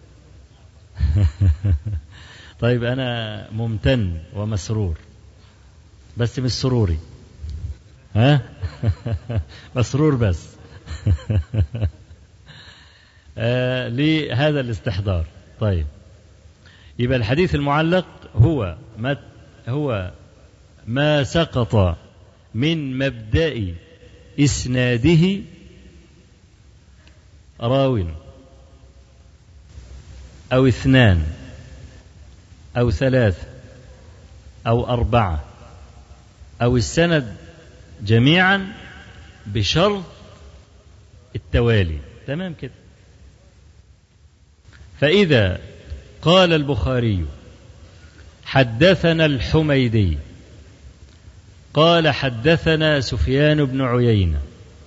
طيب أنا ممتن ومسرور، بس مش سروري، ها مسرور بس. آه لهذا الاستحضار. طيب، يبقى الحديث المعلق هو ما هو ما سقط من مبدأ إسناده راو أو اثنان أو ثلاثة أو أربعة أو السند جميعا بشرط التوالي. تمام كده. فإذا قال البخاري حدثنا الحميدي قال حدثنا سفيان بن عيينة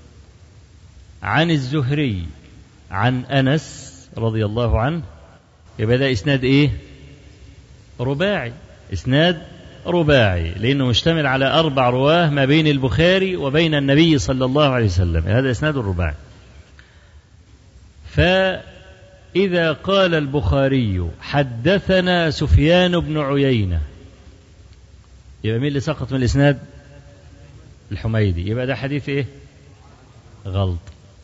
عن الزهري عن أنس رضي الله عنه، يبقى ده إسناد إيه؟ رباعي. إسناد رباعي لأنه مشتمل على أربع رواه ما بين البخاري وبين النبي صلى الله عليه وسلم، هذا إسناد الرباعي. إذا قال البخاري حدثنا سفيان بن عيينة، يبقى مين اللي سقط من الإسناد؟ الحميدي. يبقى ده حديث إيه؟ غلط.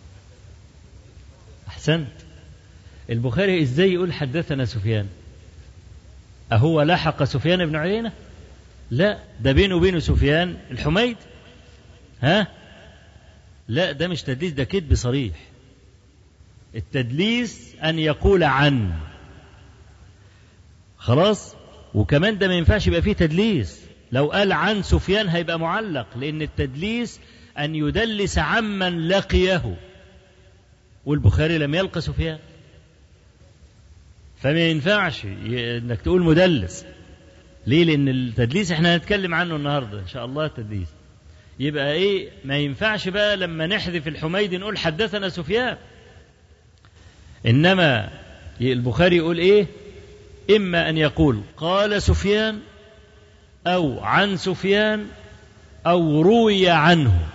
أحسنت. البخاري إزاي يقول حدثنا سفيان؟ أهو لحق سفيان بن عيينة؟ لا، ده بينه وبينه سفيان الحميدي. ها؟ لا، ده مش تدليس، ده كذب صريح. التدليس أن يقول عن، خلاص. وكمان ده ما ينفعش يبقى فيه تدليس. لو قال عن سفيان هيبقى معلق، لأن التدليس أن يدلس عمن لقيه، والبخاري لم يلقى سفيان، فما ينفعش انك تقول مدلس. ليه؟ لأن التدليس احنا هنتكلم عنه النهارده ان شاء الله. التدليس يبقى ايه؟ ما ينفعش بقى لما نحذف الحميدي نقول حدثنا سفيان، انما البخاري يقول ايه؟ اما ان يقول قال سفيان او عن سفيان او روي عنه،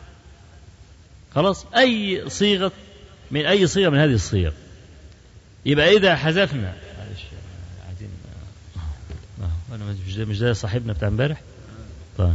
خلاص. اي صيغه من اي صيغه من هذه الصيغ. يبقى اذا حذفنا، معلش عايزين انا مش ده مش ده صاحبنا بتاع امبارح. طيب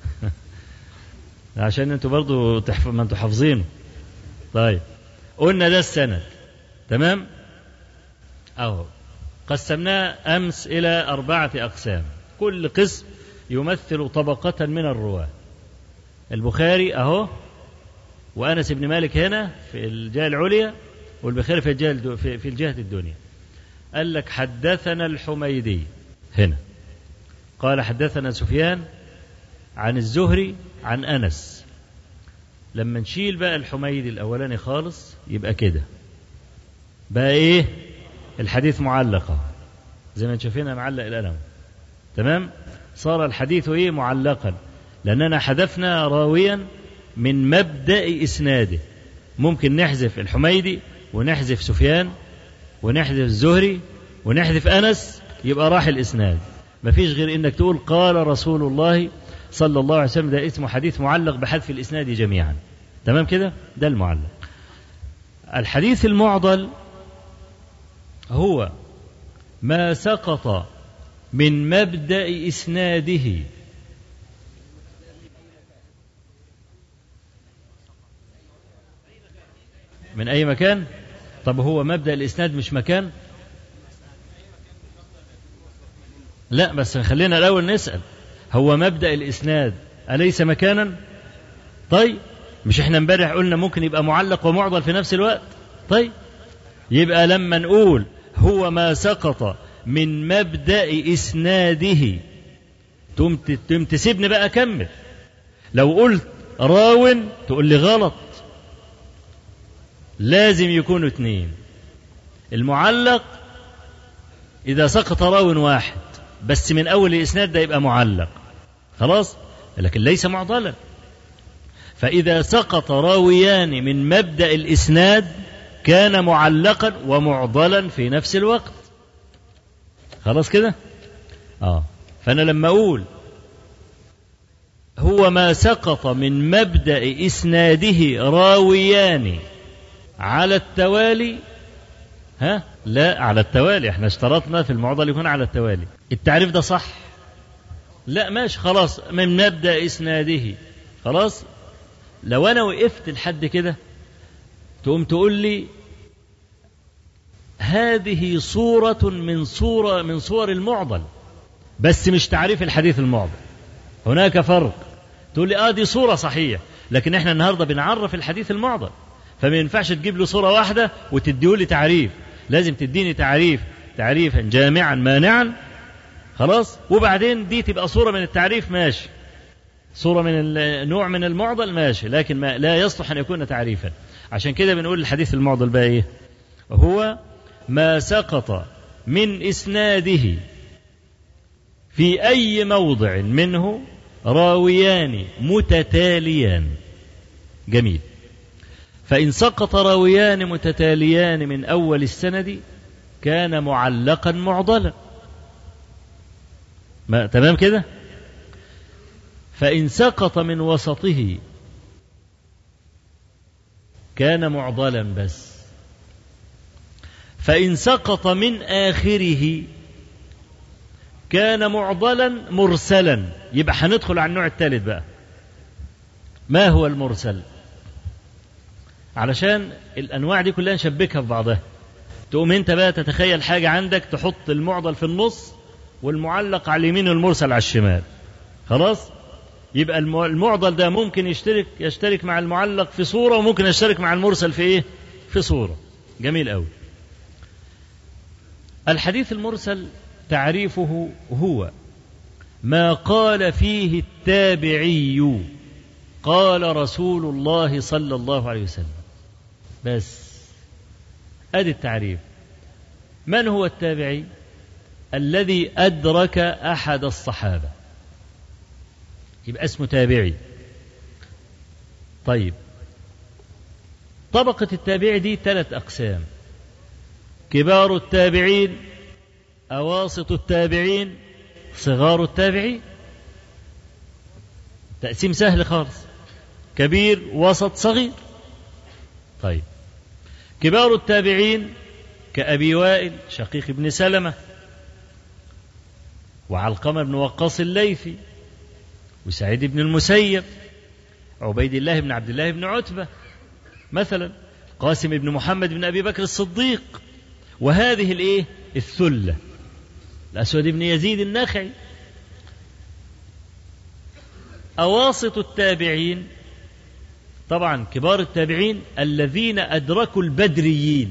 عشان انتوا برضو تحف... ما انتوا حافظينه. طيب قلنا ده السند، تمام. اهو قسمناه امس الى اربعه اقسام، كل قسم يمثل طبقه من الرواه. البخاري اهو، وانس بن مالك هنا في الجهه العليا، والبخاري في الجهه في الجهه الدنيا. قال لك حدثنا الحميدي هنا، قال حدثنا سفيان عن الزهري عن أنس. لما نشيل بقى الحميدي الأولاني خالص يبقى كده بقى إيه؟ الحديث معلقة زي ما انتم شايفينها، معلق القلم، تمام. صار الحديث إيه؟ معلقا، لأننا حذفنا راويا من مبدأ إسناده. ممكن نحذف الحميدي ونحذف سفيان ونحذف الزهري ونحذف أنس، يبقى راح الإسناد. مفيش غير إنك تقول قال رسول الله صلى الله عليه وسلم، ده اسمه حديث معلق بحذف الإسناد جميعا، تمام كده. ده المعلق. الحديث المعضل هو ما سقط من مبدأ إسناده من أي مكان. طب هو مبدأ الإسناد مش مكان؟ لا، بس خلينا الأول نسأل، هو مبدأ الإسناد أليس مكانا؟ طيب مش احنا امبارح قلنا ممكن يبقى معلق ومعضل في نفس الوقت؟ طيب يبقى لما نقول هو ما سقط من مبدأ إسناده، تم تسيبني بقى أكمل. لو قلت راو تقول لي غلط، لازم يكونوا اثنين. المعلق إذا سقط راو واحد بس من أول الإسناد ده يبقى معلق، خلاص، لكن ليس معضلا. فإذا سقط راويان من مبدأ الإسناد كان معلقا ومعضلا في نفس الوقت، خلاص كده. آه فأنا لما أقول هو ما سقط من مبدأ إسناده راويان على التوالي، ها لا على التوالي، احنا اشترطنا في المعضل يكون على التوالي. التعريف ده صح؟ لا ماشي، خلاص، من مبدأ إسناده، خلاص. لو أنا وقفت لحد كده تقوم تقول لي هذه صورة من صورة من صور المعضل، بس مش تعريف الحديث المعضل، هناك فرق. تقول لي اه دي صورة صحيح، لكن احنا النهاردة بنعرف الحديث المعضل، فما ينفعش تجيب له صورة واحدة وتديه لي تعريف، لازم تديني تعريف تعريفا جامعا مانعا، خلاص. وبعدين دي تبقى صورة من التعريف، ماشي، صورة من النوع من المعضل، ماشي، لكن ما لا يصلح أن يكون تعريفا. عشان كده بنقول الحديث المعضل بقى إيه؟ هو ما سقط من إسناده في أي موضع منه راويان متتاليان. جميل. فإن سقط راويان متتاليان من أول السند كان معلقا معضلا، ما تمام كده. فإن سقط من وسطه كان معضلا بس. فإن سقط من آخره كان معضلا مرسلا. يبقى هندخل على النوع الثالث بقى. ما هو المرسل؟ علشان الأنواع دي كلها نشبكها في بعضها. تقوم انت بقى تتخيل حاجة عندك، تحط المعضل في النص والمعلق على اليمين والمرسل على الشمال. خلاص؟ يبقى المعضل ده ممكن يشترك يشترك مع المعلق في صورة، وممكن يشترك مع المرسل في ايه؟ في صورة. جميل قوي. الحديث المرسل تعريفه هو ما قال فيه التابعي قال رسول الله صلى الله عليه وسلم. بس ادي التعريف. من هو التابعي؟ الذي أدرك أحد الصحابة، يبقى اسمه تابعي. طيب، طبقة التابعي دي ثلاث أقسام: كبار التابعين، أواسط التابعين، صغار التابعين. تقسيم سهل خالص: كبير، وسط، صغير. طيب، كبار التابعين كأبي وائل شقيق بن سلمة، وعلقمة بن وقاص الليثي، وسعيد بن المسيب، عبيد الله بن عبد الله بن عتبة مثلا، قاسم بن محمد بن أبي بكر الصديق، وهذه الايه الثلة، الأسود بن يزيد النخعي. أواسط التابعين طبعا كبار التابعين الذين أدركوا البدريين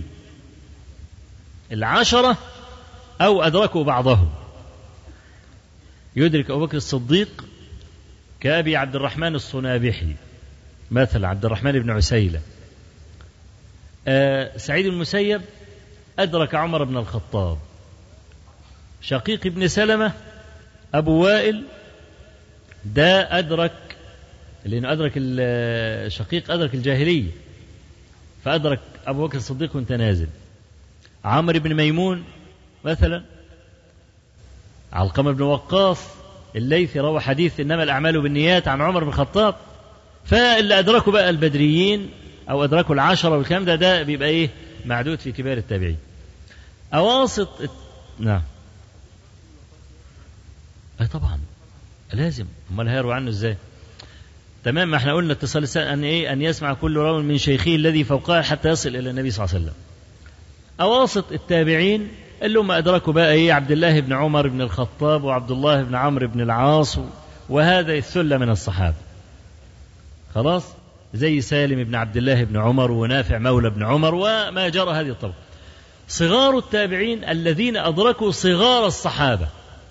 العشرة أو أدركوا بعضهم. يدرك أبو بكر الصديق كأبي عبد الرحمن الصنابحي مثلا، عبد الرحمن بن عسيلة. آه سعيد المسيب أدرك عمر بن الخطاب. شقيق بن سلمة أبو وائل ده أدرك، لأنه أدرك الشقيق أدرك الجاهلية، فأدرك أبو بكر الصديق وانت نازل. عمرو بن ميمون مثلا. علقمة بن وقاص الليثي روى حديث إنما الأعمال بالنيات عن عمر بن الخطاب. فاللي أدركوا بقى البدريين أو أدركوا العشرة والكلام ده ده بيبقى إيه معدود في كبار التابعين. أواسط نعم أي طبعا لازم، أمال هيروي عنه إزاي؟ تمام. ما احنا قلنا اتصال السنة أن إيه أن يسمع كل راوي من شيخه الذي فوقه حتى يصل إلى النبي صلى الله عليه وسلم. أواسط التابعين اللي هم أدركوا بقى إيه عبد الله بن عمر بن الخطاب وعبد الله بن عمرو بن العاص وهذا الثلة من الصحابة. خلاص، زي سالم بن عبد الله بن عمر ونافع مولى بن عمر وما جرى هذه الطبقة. صغار التابعين الذين أدركوا صغار الصحابة،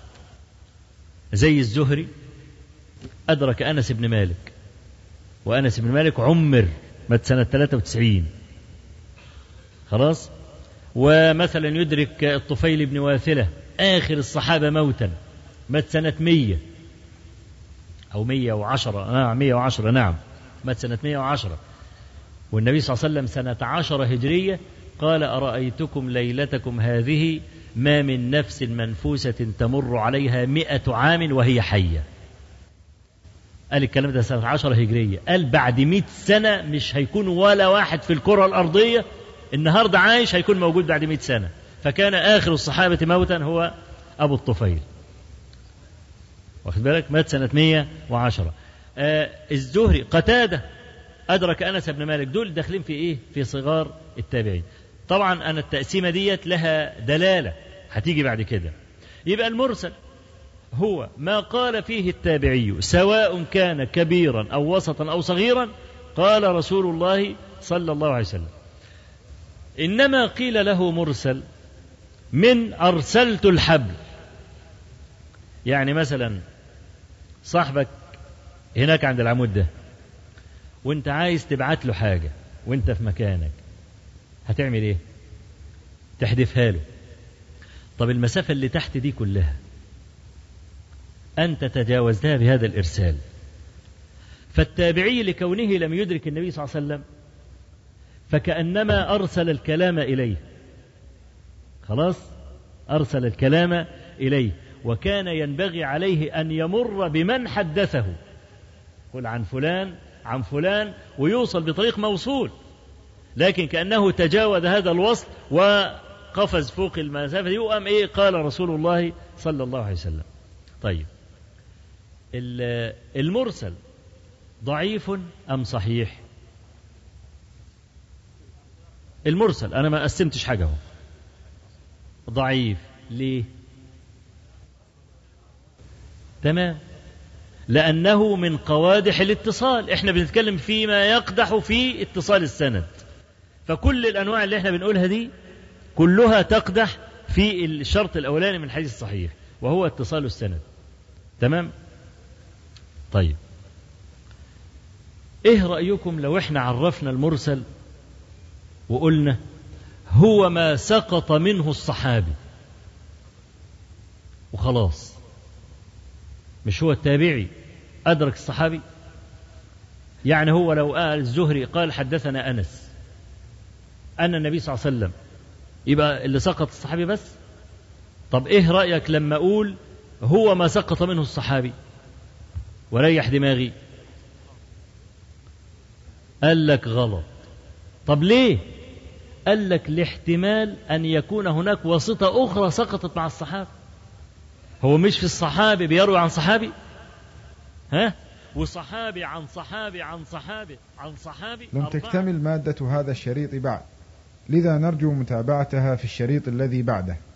زي الزهري أدرك أنس بن مالك، وأنس بن مالك عمر مات سنة ثلاثة وتسعين. خلاص. ومثلا يدرك الطفيل بن واثلة آخر الصحابة موتا، مات سنة مية أو مية وعشرة آه مية وعشرة نعم مات سنة مية وعشرة. والنبي صلى الله عليه وسلم سنة عشرة هجرية قال أرأيتكم ليلتكم هذه ما من نفس منفوسة تمر عليها مئة عام وهي حية. قال الكلام ده سنة عشرة هجرية. قال بعد مئة سنة مش هيكون ولا واحد في الكرة الأرضية النهاردة عايش هيكون موجود بعد مئة سنة. فكان آخر الصحابة موتا هو أبو الطفيل، واخد بالك، مات سنة مية وعشرة. آه الزهري قتادة أدرك أنس بن مالك. دول داخلين في إيه؟ في صغار التابعين. طبعا أنا التقسيمة ديت لها دلالة هتيجي بعد كده. يبقى المرسل هو ما قال فيه التابعي سواء كان كبيرا أو وسطا أو صغيرا قال رسول الله صلى الله عليه وسلم. إنما قيل له مرسل من أرسلت الحبل. يعني مثلا صاحبك هناك عند العمود ده وانت عايز تبعت له حاجة وانت في مكانك، هتعمل ايه؟ تحدفها له. طب المسافة اللي تحت دي كلها أنت تجاوزتها بهذا الإرسال. فالتابعي لكونه لم يدرك النبي صلى الله عليه وسلم فكأنما أرسل الكلام إليه. خلاص، أرسل الكلام إليه، وكان ينبغي عليه أن يمر بمن حدثه، قل عن فلان عن فلان، ويوصل بطريق موصول. لكن كأنه تجاوز هذا الوصل قفز فوق المسافة دي وقام إيه قال رسول الله صلى الله عليه وسلم. طيب المرسل ضعيف أم صحيح؟ المرسل أنا ما قسمتش حاجة هو ضعيف. ليه؟ تمام، لأنه من قوادح الاتصال. احنا بنتكلم فيما يقدح في اتصال السند، فكل الأنواع اللي احنا بنقولها دي كلها تقدح في الشرط الأولاني من الحديث الصحيح وهو اتصال السند. تمام. طيب ايه رأيكم لو احنا عرفنا المرسل وقلنا هو ما سقط منه الصحابي وخلاص، مش هو التابعي أدرك الصحابي؟ يعني هو لو قال الزهري قال حدثنا أنس أن النبي صلى الله عليه وسلم، يبقى اللي سقط الصحابي بس. طب إيه رأيك لما أقول هو ما سقط منه الصحابي وريح دماغي؟ قال لك غلط. طب ليه؟ قال لك لاحتمال أن يكون هناك واسطة أخرى سقطت مع الصحابة. هو مش في الصحابي بيروي عن صحابي، ها؟ وصحابي عن صحابي عن صحابي عن صحابي. لم تكتمل مادة هذا الشريط بعد، لذا نرجو متابعتها في الشريط الذي بعده.